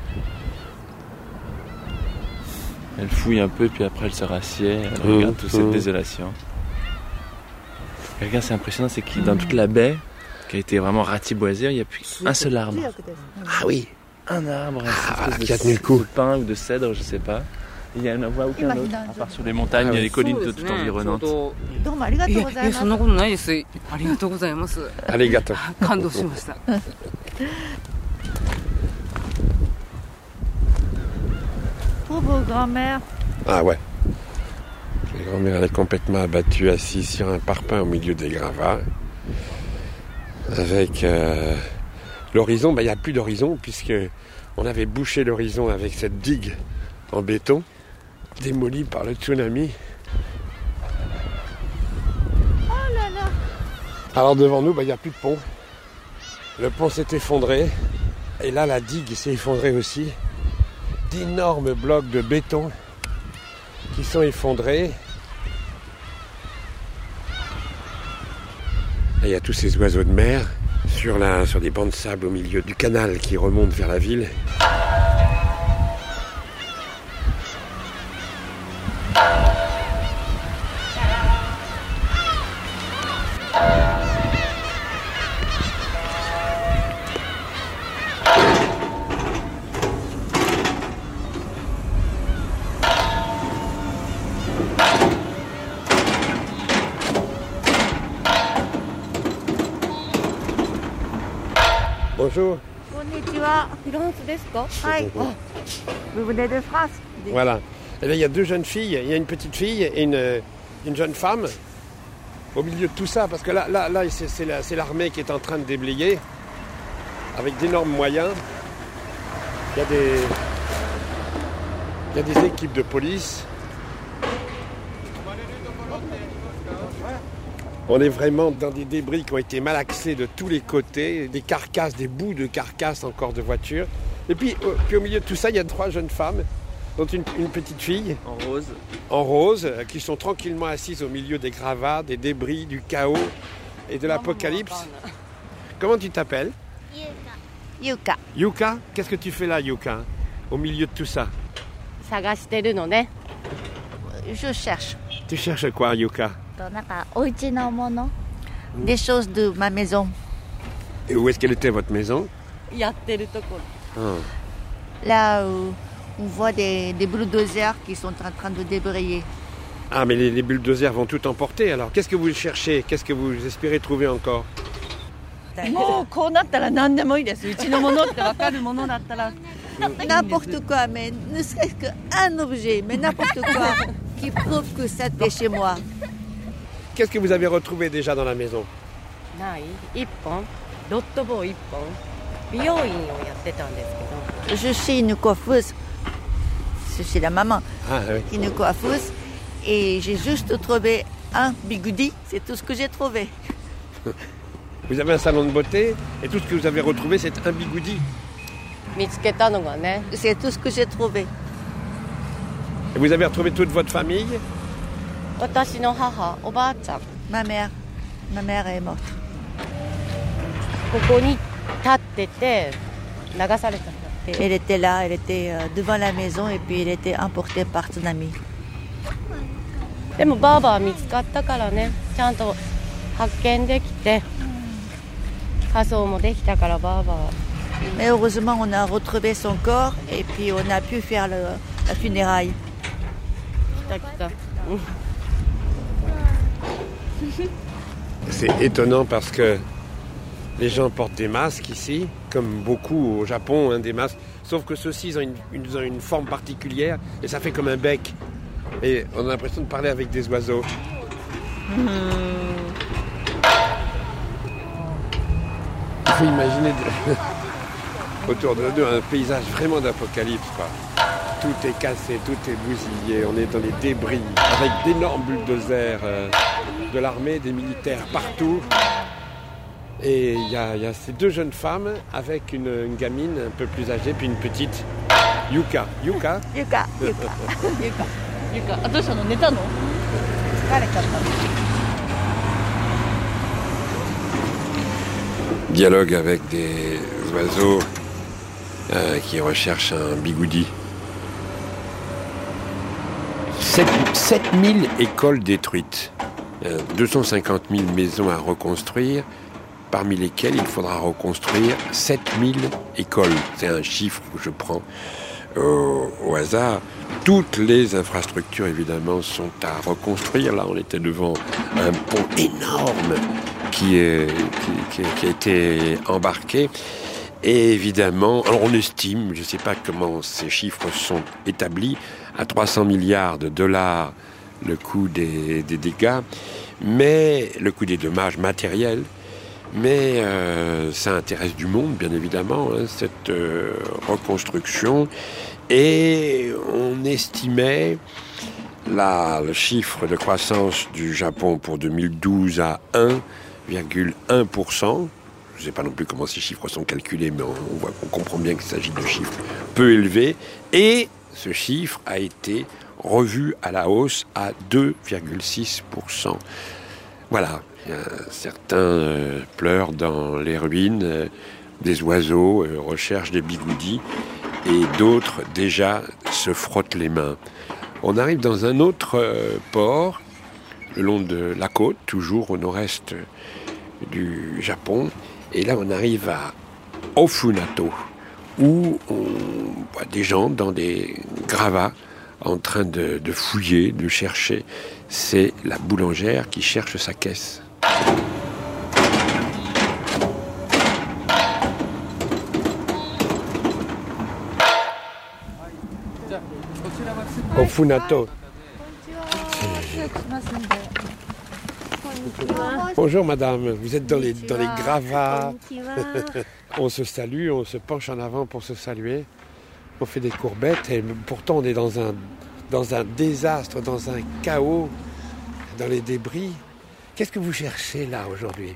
Elle fouille un peu, puis après elle se rassied, elle regarde toute cette désolation. Et regarde, c'est impressionnant, c'est que dans toute la baie, qui a été vraiment ratiboisée, il n'y a plus un seul arbre. Ah oui. Un arbre, qui a tenu le coup. De pin ou de cèdre, je sais pas. Il y a aucun autre, à part sur les montagnes, il y a les collines tout environnantes. Pauvre grand-mère. Ah ouais. La grand-mère, elle est complètement abattue, assise sur un parpaing au milieu des gravats. Avec l'horizon, il n'y a plus d'horizon, puisque on avait bouché l'horizon avec cette digue en béton, démolie par le tsunami. Oh là là. Alors devant nous, il n'y a plus de pont. Le pont s'est effondré. Et là, la digue s'est effondrée aussi. D'énormes blocs de béton qui sont effondrés. Et il y a tous ces oiseaux de mer sur des bancs de sable au milieu du canal qui remontent vers la ville. Bonjour. Konnichiwa. Vous venez de France? Voilà. Et là, il y a deux jeunes filles. Il y a une petite fille et une jeune femme au milieu de tout ça. Parce que là c'est l'armée qui est en train de déblayer avec d'énormes moyens. Il y a des équipes de police. On est vraiment dans des débris qui ont été malaxés de tous les côtés, des carcasses, des bouts de carcasses encore de voitures. Et puis au milieu de tout ça, il y a trois jeunes femmes, dont une petite fille. En rose, qui sont tranquillement assises au milieu des gravats, des débris, du chaos et de l'apocalypse. Comment tu t'appelles? Yuka. Yuka? Qu'est-ce que tu fais là, Yuka, au milieu de tout ça? Je cherche. Tu cherches quoi, Yuka? Des choses de ma maison. Et où est-ce qu'elle était, votre maison? Là où on voit des bulldozers qui sont en train de débrayer. Ah, mais les bulldozers vont tout emporter, alors. Qu'est-ce que vous cherchez? Qu'est-ce que vous espérez trouver encore? N'importe quoi, mais ne serait-ce qu'un objet, mais n'importe quoi qui prouve que ça était chez moi. Qu'est-ce que vous avez retrouvé déjà dans la maison? Je suis une coiffeuse. Je suis la maman. Ah, oui. Une coiffeuse. Et j'ai juste trouvé un bigoudi. C'est tout ce que j'ai trouvé. Vous avez un salon de beauté et tout ce que vous avez retrouvé, c'est un bigoudi. C'est tout ce que j'ai trouvé. Et vous avez retrouvé toute votre famille? Ma mère est morte. Elle était là, elle était devant la maison et puis elle était emportée par tsunami. Mais heureusement, on a retrouvé son corps et puis on a pu faire la funéraille. C'est étonnant parce que les gens portent des masques ici, comme beaucoup au Japon, des masques. Sauf que ceux-ci ont une forme particulière et ça fait comme un bec. Et on a l'impression de parler avec des oiseaux. Il faut imaginer autour de nous un paysage vraiment d'apocalypse, quoi. Tout est cassé, tout est bousillé, on est dans les débris, avec d'énormes bulldozers de l'armée, des militaires partout. Et il y a ces deux jeunes femmes avec une gamine un peu plus âgée, puis une petite Yuka. Dialogue avec des oiseaux qui recherchent un bigoudi. 7000 écoles détruites, 250 000 maisons à reconstruire, parmi lesquelles il faudra reconstruire 7000 écoles. C'est un chiffre que je prends au hasard. Toutes les infrastructures, évidemment, sont à reconstruire. Là, on était devant un pont énorme qui a été embarqué. Et évidemment, alors on estime, je ne sais pas comment ces chiffres sont établis, à 300 milliards de dollars le coût des dégâts, mais le coût des dommages matériels. Mais ça intéresse du monde, bien évidemment, cette reconstruction. Et on estimait le chiffre de croissance du Japon pour 2012 à 1,1%. Je ne sais pas non plus comment ces chiffres sont calculés, mais on comprend bien qu'il s'agit de chiffres peu élevés. Et ce chiffre a été revu à la hausse à 2,6%. Voilà, certains pleurent dans les ruines, des oiseaux recherchent des bigoudis, et d'autres déjà se frottent les mains. On arrive dans un autre port, le long de la côte, toujours au nord-est du Japon. Et là, on arrive à Ofunato, où on voit des gens dans des gravats en train de fouiller, de chercher. C'est la boulangère qui cherche sa caisse. Ofunato. Bonjour madame, vous êtes dans les gravats. On se salue, on se penche en avant pour se saluer. On fait des courbettes et pourtant on est dans un désastre, dans un chaos, dans les débris. Qu'est-ce que vous cherchez là aujourd'hui?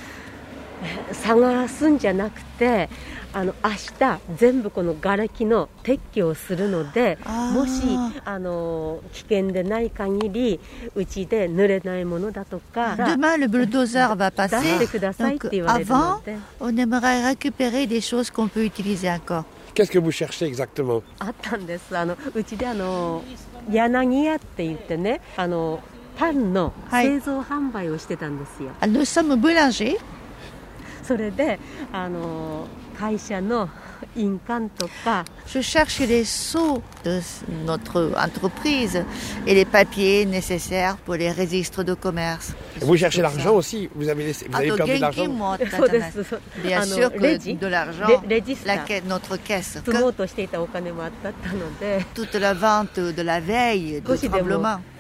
探すんじゃなくて、明日全部この瓦礫の撤去をするので、もし危険でない限りうちで濡れないものだとか。 Demain le bulldozer va passer. 出してくださいって言われるので。 On aimerait récupérer des choses qu'on peut utiliser encore. Qu'est-ce que vous cherchez exactement? あったんです。うちで柳屋って言ってね、パンの製造販売をしてたんですよ。 Nous sommes boulangers. それで会社の印鑑とか Je cherche les sceaux de notre entreprise et les papiers nécessaires pour les registres de commerce. Vous cherchez l'argent aussi? Vous avez perdu de l'argent? Bien sûr que de l'argent, notre caisse. Toute la vente de la veille, du tremblement.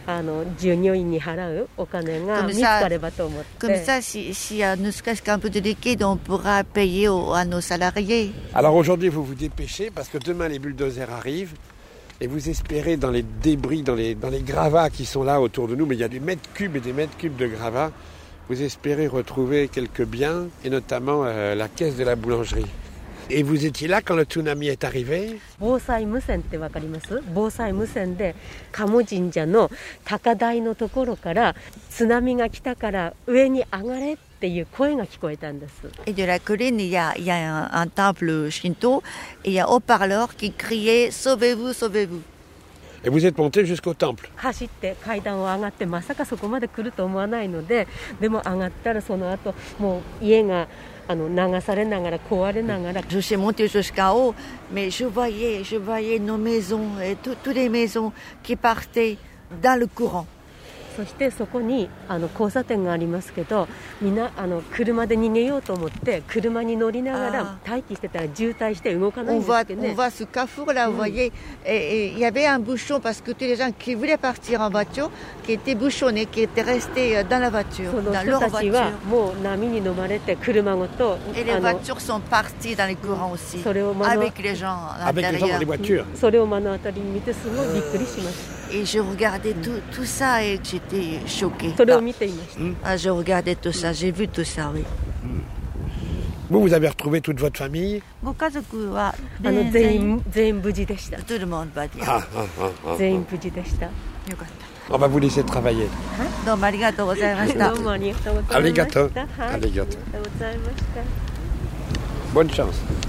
従業員に払うお金が見つかればと思って。 Comme ça, si ne serait-ce qu'un peu de liquide, on pourra payer à nos salariés. Alors aujourd'hui, vous vous dépêchez parce que demain les bulldozers arrivent et vous espérez dans les débris, dans les gravats qui sont là autour de nous, mais il y a des mètres cubes et des mètres cubes de gravats, vous espérez retrouver quelques biens et notamment la caisse de la boulangerie. Et vous étiez là quand le tsunami est arrivé? 防災無線ってわかります？防災無線で鴨神社の高台のところから津波が来たから上に上がれっていう声が聞こえたんです。 Et de la colline, il y a un temple shinto et il y a haut-parleur qui criait sauvez-vous, sauvez-vous. Et vous êtes monté jusqu'au temple? 走って階段を上がってまさかそこまで来ると思わないので、でも上がったらその後もう家が流されながら壊れながら。 Je suis montée jusqu'en haut, mais je voyais nos maisons, et toutes les maisons qui partaient dans le courant. そしてそこに交差点がありますけど、みんな車で逃げようと思って車に乗りながら待機してたら渋滞して動かないんですけどね。 On voit ce carrefour là, vous voyez, et il y avait un bouchon parce que tous les gens qui voulaient partir en voiture, qui étaient bouchonnés, qui étaient restés dans la voiture, その dans 人 leur たちは voiture. もう波に飲まれて車ごと Et les voitures sont parties dans les courants aussi, それを avec les gens à Avec les gens dans les voitures. それを目の当たりに見てすごいびっくりしました。 Et je regardais tout ça et j'étais choquée. それを見ていました。 Ah, je regardais tout ça, j'ai vu tout ça, oui. Vous avez retrouvé toute votre famille? ご家族は全員無事でした。 tout le monde va dire. 全員無事でした。 よかった。 On va vous laisser travailler. どうもありがとうございました。 どうもありがとうございました。 ありがとう。 はい、 ありがとう。 ありがとうございました。 Bonne chance.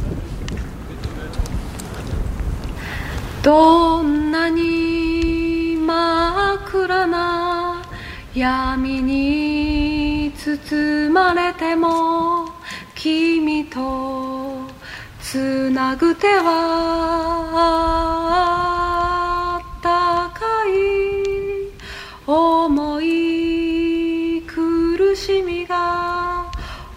どんなに真っ暗な闇に包まれても君とつなぐ手はあったかい思い苦しみが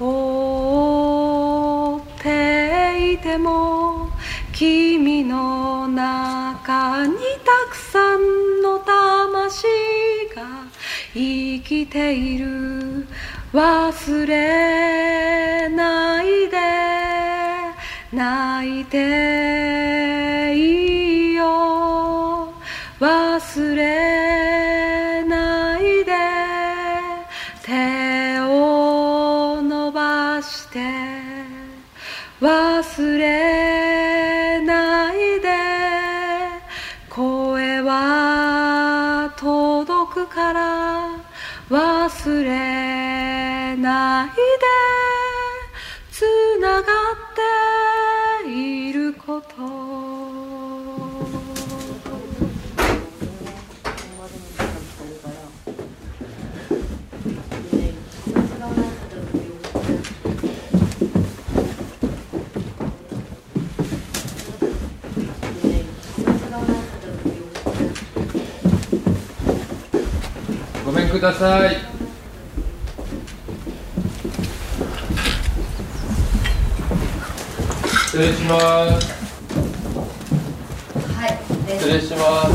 覆っていても君の中にたくさんの魂が生きている忘れないで泣いていいよ忘れないで手を伸ばして忘れないで声は届くから忘れないでつながっていることごめんください。失礼します。 はい。 失礼します。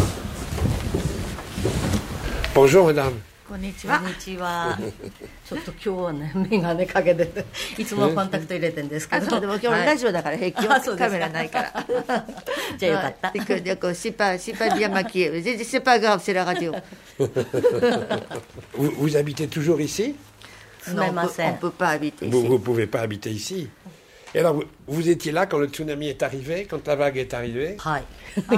Bonjour madame. こんにちは。 こんにちは。ちょっと今日はね、眼鏡かけてて、いつもコンタクト入れてるんですけど。 でも今日ラジオだから平気よ。カメラないから。 じゃあよかった。 C'est pas bien maquillé. C'est pas grave, c'est la radio. Vous habitez toujours ici? Non, on ne peut pas habiter ici. Vous ne pouvez pas habiter ici. Et alors, vous étiez là quand le tsunami est arrivé, quand la vague est arrivée? はい、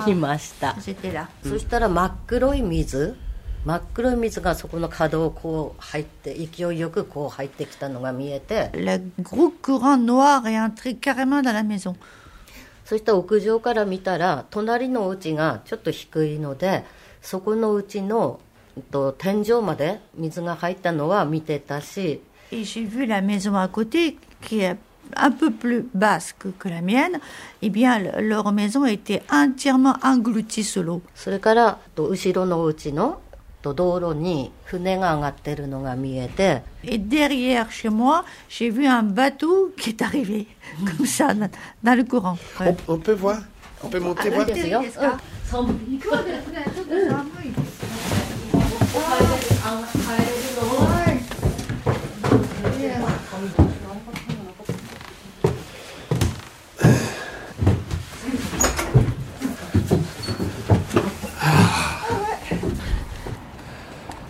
いました。 J'étais là. そしたら真っ黒い水がそこの角をこう入って勢いよくこう入ってきたのが見えて。 Le gros courant noir est entré carrément dans la maison. そしたら屋上から見たら隣のお家がちょっと低いので、そこのうちの天井まで水が入ったのは見てたし。 Et j'ai vu la maison à côté qui est un peu plus basse que la mienne. Eh bien, leur maison était entièrement engloutie sous l'eau. それから後ろのお家の道路に船が上がってるのが見えて。 Et derrière chez moi, j'ai vu un bateau qui est arrivé comme ça dans le courant. On peut voir? On peut monter voir? いいですよ。寒い。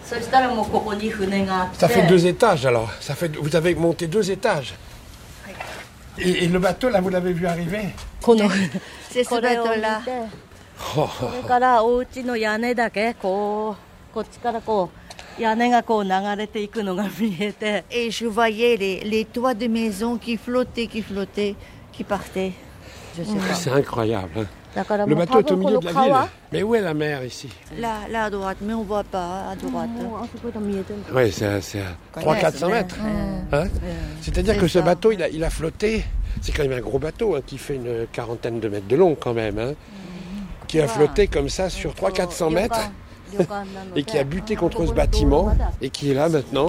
Ça fait 2 étages alors. Vous avez monté 2 étages. Et le bateau, là, vous l'avez vu arriver? C'est ce bateau-là. これからお家の屋根だけこっちから屋根が流れていくのが見えて。Et je voyais les toits de maison qui flottaient, qui partaient. Je sais pas. C'est incroyable. Hein. Le bateau est au milieu de la ville. Mais où est la mer ici? Là à droite, mais on ne voit pas à droite. Oui, c'est à 300-400 mètres. Hein? C'est-à-dire que ce bateau, il a flotté. C'est quand même un gros bateau hein, qui fait une 40aine de mètres de long quand même. Hein, qui a flotté comme ça sur 300-400 mètres et qui a buté contre ce bâtiment et qui est là maintenant.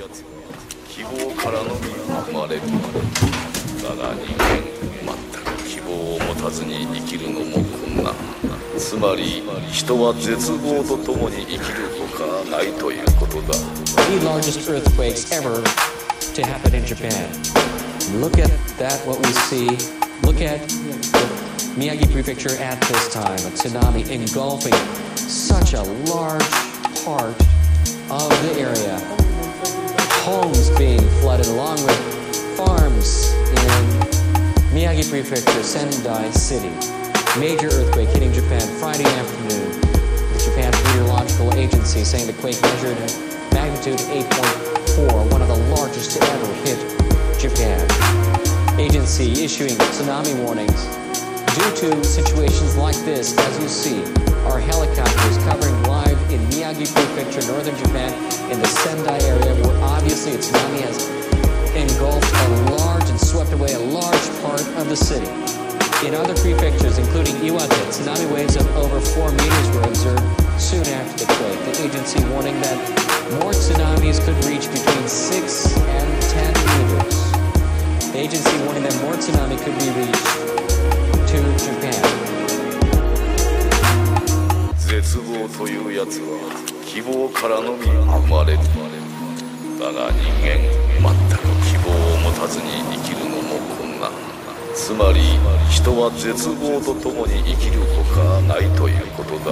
The largest earthquakes ever to happen in Japan. Look at that, what we see. Look at Miyagi Prefecture at this time, a tsunami engulfing such a large part of the area. Homes being flooded along with farms in Miyagi Prefecture, Sendai City. Major earthquake hitting Japan Friday afternoon. The Japan Meteorological Agency saying the quake measured magnitude 8.4, one of the largest to ever hit Japan. Agency issuing tsunami warnings. Due to situations like this, as you see, our helicopters covering live in Miyagi Prefecture, northern Japan, in the Sendai area, where obviously a tsunami has engulfed a large and swept away a large part of the city. In other prefectures, including Iwate, tsunami waves of over 4 meters were observed soon after the quake. The agency warning that more tsunamis could reach between 6 and 10 meters. The agency warning that more tsunami could be reached to Japan. 絶望というやつは希望からのみ生まれる。だが人間全く希望を持たずに生きるのも困難。つまり人は絶望とともに生きるほかないということだ。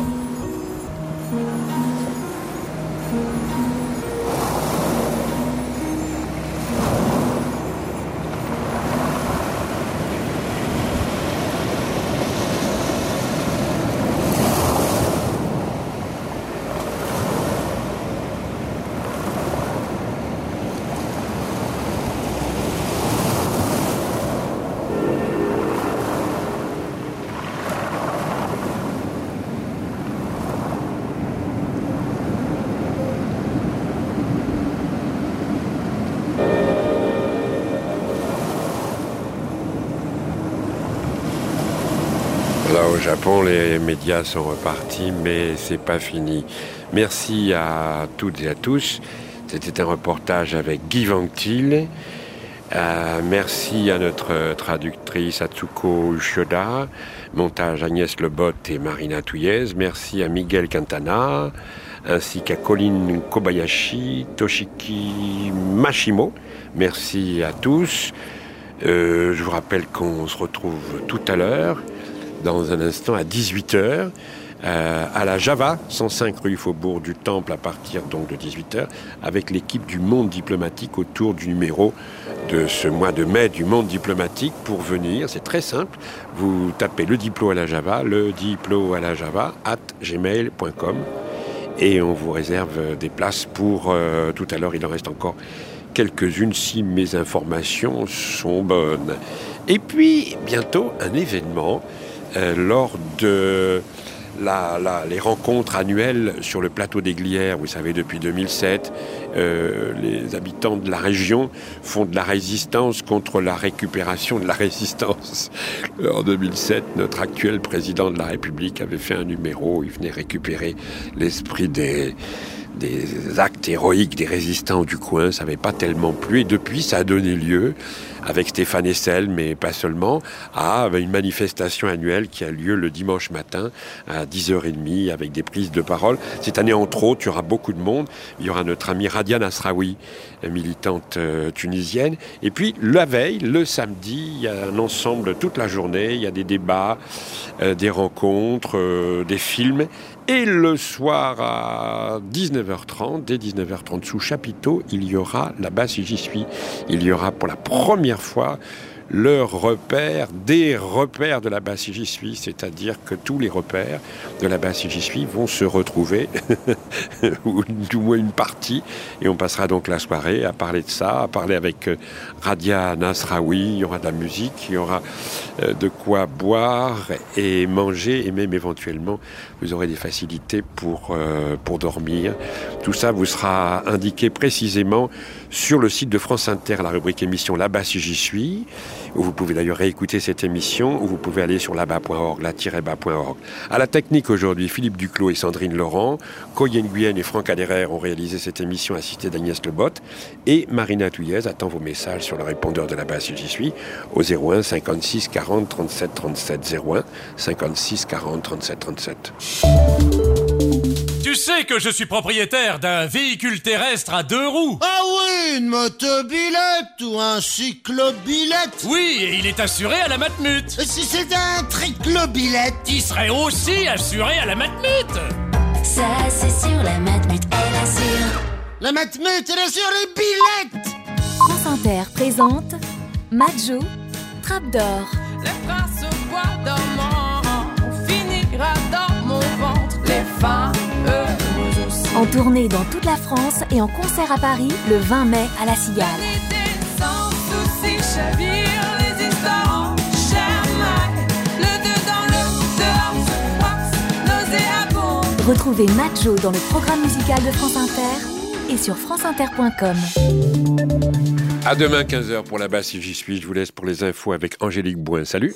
Au Japon, les médias sont repartis, mais c'est pas fini. Merci à toutes et à tous. C'était un reportage avec Guy Vanctil. Merci à notre traductrice Atsuko Ushioda, montage Agnès Lebotte et Marina Touillez. Merci à Miguel Quintana, ainsi qu'à Colin Kobayashi, Toshiki Mashimo. Merci à tous. Je vous rappelle qu'on se retrouve tout à l'heure, dans un instant à 18h, à la Java, 105 rue Faubourg du Temple, à partir donc de 18h, avec l'équipe du Monde Diplomatique autour du numéro de ce mois de mai du Monde Diplomatique. Pour venir, c'est très simple, vous tapez le diplo à la Java, @gmail.com et on vous réserve des places pour tout à l'heure. Il en reste encore quelques-unes si mes informations sont bonnes. Et puis, bientôt, un événement lors de les rencontres annuelles sur le plateau des Glières. Vous savez, depuis 2007, les habitants de la région font de la résistance contre la récupération de la résistance. En 2007, notre actuel président de la République avait fait un numéro, il venait récupérer l'esprit des actes héroïques des résistants du coin. Ça n'avait pas tellement plu, et depuis ça a donné lieu avec Stéphane Hessel, mais pas seulement, à une manifestation annuelle qui a lieu le dimanche matin à 10h30 avec des prises de parole. Cette année, entre autres, il y aura beaucoup de monde. Il y aura notre amie Radia Nasraoui, militante tunisienne. Et puis, la veille, le samedi, il y a un ensemble toute la journée. Il y a des débats, des rencontres, des films. Et le soir à 19h30, dès 19h30 sous chapiteau, il y aura là-bas si j'y suis. Il y aura pour la première fois le repère, des repères de là-bas si j'y suis, c'est-à-dire que tous les repères de là-bas si j'y suis vont se retrouver, ou du moins une partie, et on passera donc la soirée à parler de ça, à parler avec Radia Nasraoui, il y aura de la musique, il y aura de quoi boire et manger, et même éventuellement vous aurez des facilités pour dormir. Tout ça vous sera indiqué précisément sur le site de France Inter, la rubrique émission Là-bas si j'y suis, où vous pouvez d'ailleurs réécouter cette émission, où vous pouvez aller sur là-bas.org, la-bas.org. À la technique aujourd'hui, Philippe Duclos et Sandrine Laurent, Coyen Nguyen et Franck Aderer ont réalisé cette émission assistée d'Agnès Lebotte, et Marina Touillez attend vos messages sur le répondeur de Là-bas si j'y suis, au 01 56 40 37 37, 01 56 40 37 37. Tu sais que je suis propriétaire d'un véhicule terrestre à 2 roues. Ah oui, une motobilette ou un cyclobilette. Oui, et il est assuré à la Matmut. Et si c'est un triclobilette, il serait aussi assuré à la Matmut. Ça, c'est sûr, la Matmut, elle assure. La Matmut, elle assure les billettes. France Inter présente Majo, Trappe d'or. Les princes au bois dormant, on finira dans mon ventre. Les femmes heureuses aussi. En tournée dans toute la France et en concert à Paris le 20 mai à La Cigale. Sans souci, chavire, les histoires, chamaille. Le dedans, le dehors se froisse, nauséabond. Retrouvez Majo dans le programme musical de France Inter et sur franceinter.com. À demain 15h pour Là-bas si j'y suis. Je vous laisse pour les infos avec Angélique Bouin. Salut.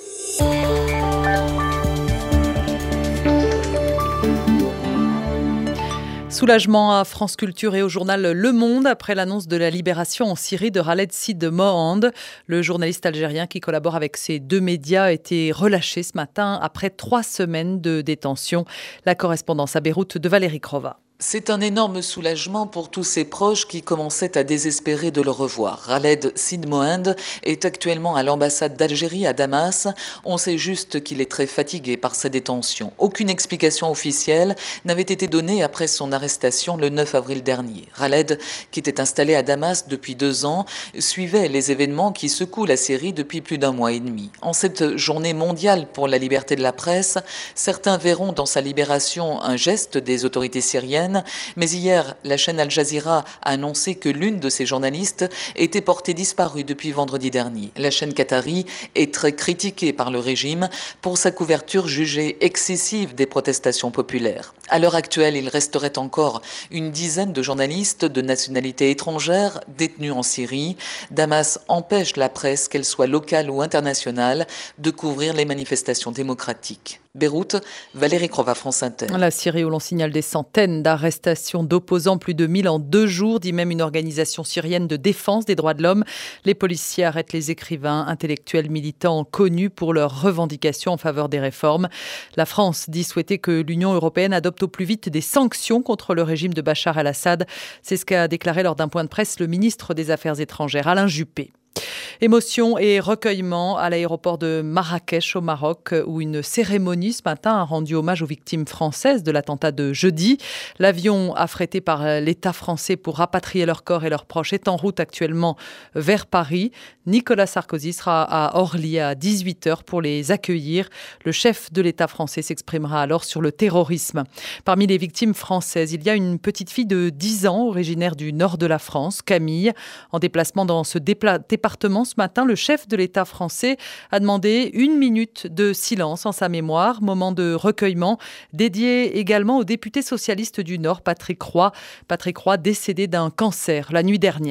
Soulagement à France Culture et au journal Le Monde après l'annonce de la libération en Syrie de Khaled Sid Mohand. Le journaliste algérien qui collabore avec ces 2 médias a été relâché ce matin après 3 semaines de détention. La correspondance à Beyrouth de Valérie Crova. C'est un énorme soulagement pour tous ses proches qui commençaient à désespérer de le revoir. Khaled Sid Mohand est actuellement à l'ambassade d'Algérie à Damas. On sait juste qu'il est très fatigué par sa détention. Aucune explication officielle n'avait été donnée après son arrestation le 9 avril dernier. Khaled, qui était installé à Damas depuis 2 ans, suivait les événements qui secouent la Syrie depuis plus d'1 mois et demi. En cette journée mondiale pour la liberté de la presse, certains verront dans sa libération un geste des autorités syriennes. Mais hier, la chaîne Al Jazeera a annoncé que l'une de ses journalistes était portée disparue depuis vendredi dernier. La chaîne qatari est très critiquée par le régime pour sa couverture jugée excessive des protestations populaires. À l'heure actuelle, il resterait encore une dizaine de journalistes de nationalité étrangère détenus en Syrie. Damas empêche la presse, qu'elle soit locale ou internationale, de couvrir les manifestations démocratiques. Beyrouth, Valérie Crova, France Inter. La Syrie où l'on signale des centaines d'arrestations d'opposants, plus de 1000 en 2 jours, dit même une organisation syrienne de défense des droits de l'homme. Les policiers arrêtent les écrivains, intellectuels, militants connus pour leurs revendications en faveur des réformes. La France dit souhaiter que l'Union européenne adopte au plus vite des sanctions contre le régime de Bachar el-Assad. C'est ce qu'a déclaré lors d'un point de presse le ministre des Affaires étrangères, Alain Juppé. Émotion et recueillement à l'aéroport de Marrakech au Maroc où une cérémonie ce matin a rendu hommage aux victimes françaises de l'attentat de jeudi. L'avion affrété par l'État français pour rapatrier leurs corps et leurs proches est en route actuellement vers Paris. Nicolas Sarkozy sera à Orly à 18h pour les accueillir. Le chef de l'État français s'exprimera alors sur le terrorisme. Parmi les victimes françaises, il y a une petite fille de 10 ans originaire du nord de la France, Camille. En déplacement dans ce département ce matin, le chef de l'État français a demandé 1 minute de silence en sa mémoire, moment de recueillement dédié également au député socialiste du Nord, Patrick Roy. Patrick Roy décédé d'un cancer la nuit dernière.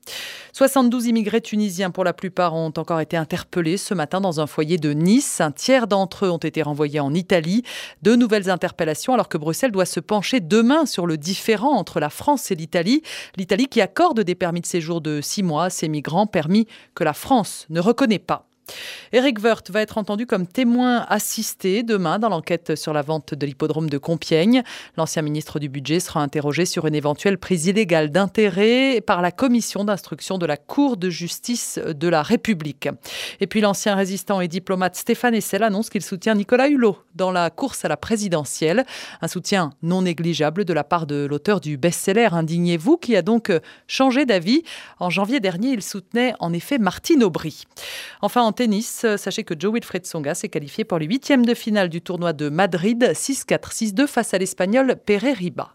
72 immigrés tunisiens, pour la plupart, ont encore été interpellés ce matin dans un foyer de Nice. Un tiers d'entre eux ont été renvoyés en Italie. 2 nouvelles interpellations alors que Bruxelles doit se pencher demain sur le différend entre la France et l'Italie. L'Italie qui accorde des permis de séjour de 6 mois à ces migrants, permis que la France ne reconnaît pas. Éric Woerth va être entendu comme témoin assisté demain dans l'enquête sur la vente de l'hippodrome de Compiègne. L'ancien ministre du Budget sera interrogé sur une éventuelle prise illégale d'intérêt par la commission d'instruction de la Cour de justice de la République. Et puis l'ancien résistant et diplomate Stéphane Hessel annonce qu'il soutient Nicolas Hulot dans la course à la présidentielle. Un soutien non négligeable de la part de l'auteur du best-seller Indignez-vous, qui a donc changé d'avis. En janvier dernier, il soutenait en effet Martine Aubry. Enfin, en tennis, sachez que Jo-Wilfried Tsonga s'est qualifié pour les 8e de finale du tournoi de Madrid, 6-4, 6-2 face à l'Espagnol Pere Riba.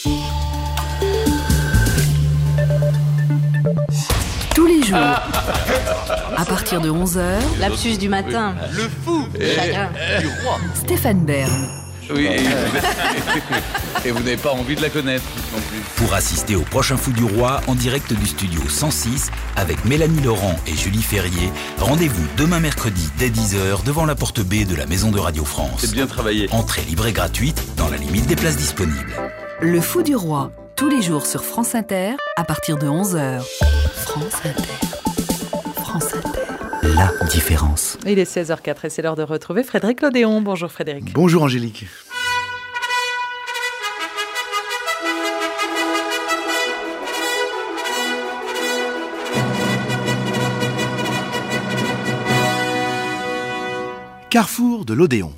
Tous les jours, à partir de 11h, lapsus du matin, le fou chagrin du roi, Stéphane Bern. Oui, et vous n'avez pas envie de la connaître non plus. Pour assister au prochain Fou du Roi en direct du studio 106 avec Mélanie Laurent et Julie Ferrier, rendez-vous demain mercredi dès 10h devant la porte B de la Maison de Radio France. C'est bien travaillé. Entrée libre et gratuite dans la limite des places disponibles. Le Fou du Roi, tous les jours sur France Inter à partir de 11h. France Inter. France Inter. La différence. Il est 16h04 et c'est l'heure de retrouver Frédéric Lodéon. Bonjour Frédéric. Bonjour Angélique. Carrefour de l'Odéon.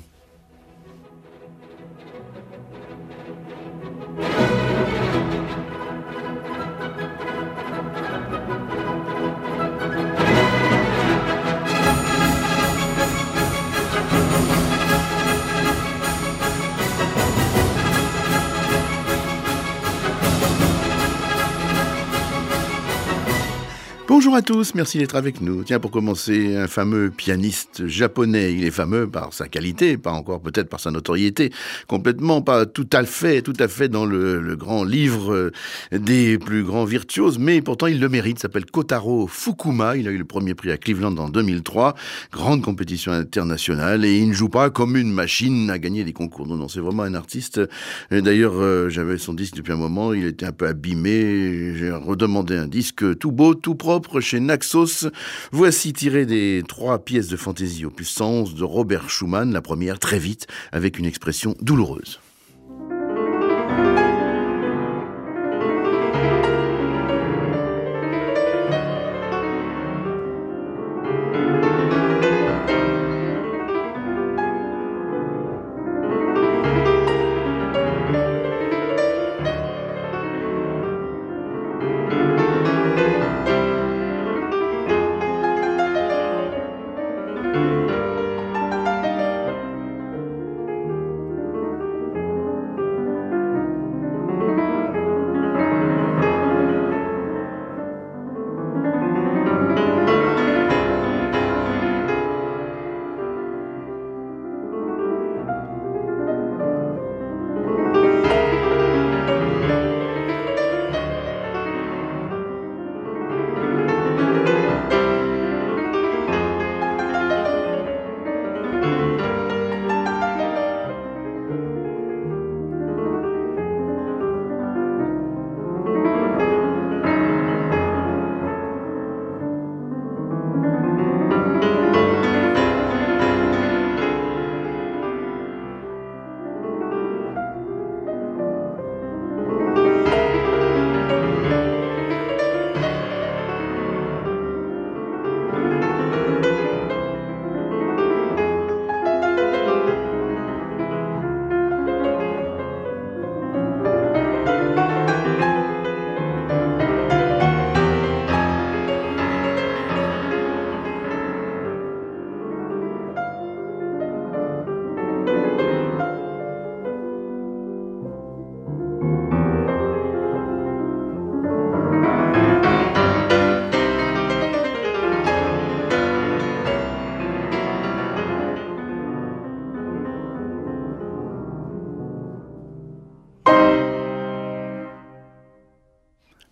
Bonjour à tous, merci d'être avec nous. Tiens, pour commencer, un fameux pianiste japonais. Il est fameux par sa qualité, pas encore peut-être par sa notoriété, complètement, pas tout à fait dans le grand livre des plus grands virtuoses, mais pourtant il le mérite. Il s'appelle Kotaro Fukuma. Il a eu le premier prix à Cleveland en 2003, grande compétition internationale, et il ne joue pas comme une machine à gagner des concours. Non, c'est vraiment un artiste. D'ailleurs, j'avais son disque depuis un moment, il était un peu abîmé. J'ai redemandé un disque tout beau, tout propre, chez Naxos. Voici tiré des 3 pièces de fantaisie opus 111 de Robert Schumann, la première très vite, avec une expression douloureuse.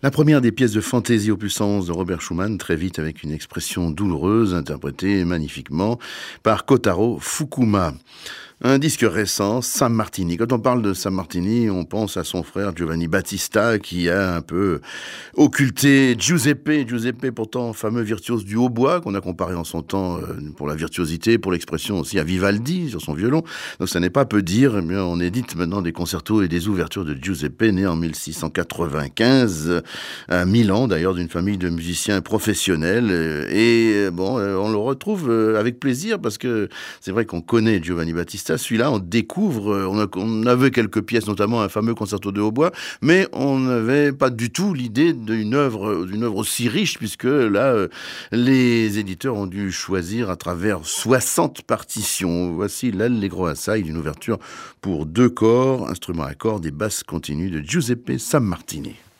La première des pièces de fantaisie opus 111 de Robert Schumann, très vite avec une expression douloureuse, interprétée magnifiquement par Kotaro Fukuma. Un disque récent, Sammartini. Quand on parle de Sammartini, on pense à son frère Giovanni Battista qui a un peu occulté Giuseppe. Giuseppe, pourtant fameux virtuose du hautbois qu'on a comparé en son temps pour la virtuosité, pour l'expression aussi à Vivaldi sur son violon. Donc ça n'est pas peu dire. Eh bien, on édite maintenant des concertos et des ouvertures de Giuseppe, né en 1695 à Milan, d'ailleurs d'une famille de musiciens professionnels. Et bon, on le retrouve avec plaisir parce que c'est vrai qu'on connaît Giovanni Battista. Celui-là, on découvre, on avait quelques pièces, notamment un fameux concerto de hautbois, mais on n'avait pas du tout l'idée d'une œuvre aussi riche, puisque là, les éditeurs ont dû choisir à travers 60 partitions. Voici l'Allegro assai d'une ouverture pour 2 corps, instruments à cordes et basses continues de Giuseppe Sammartini.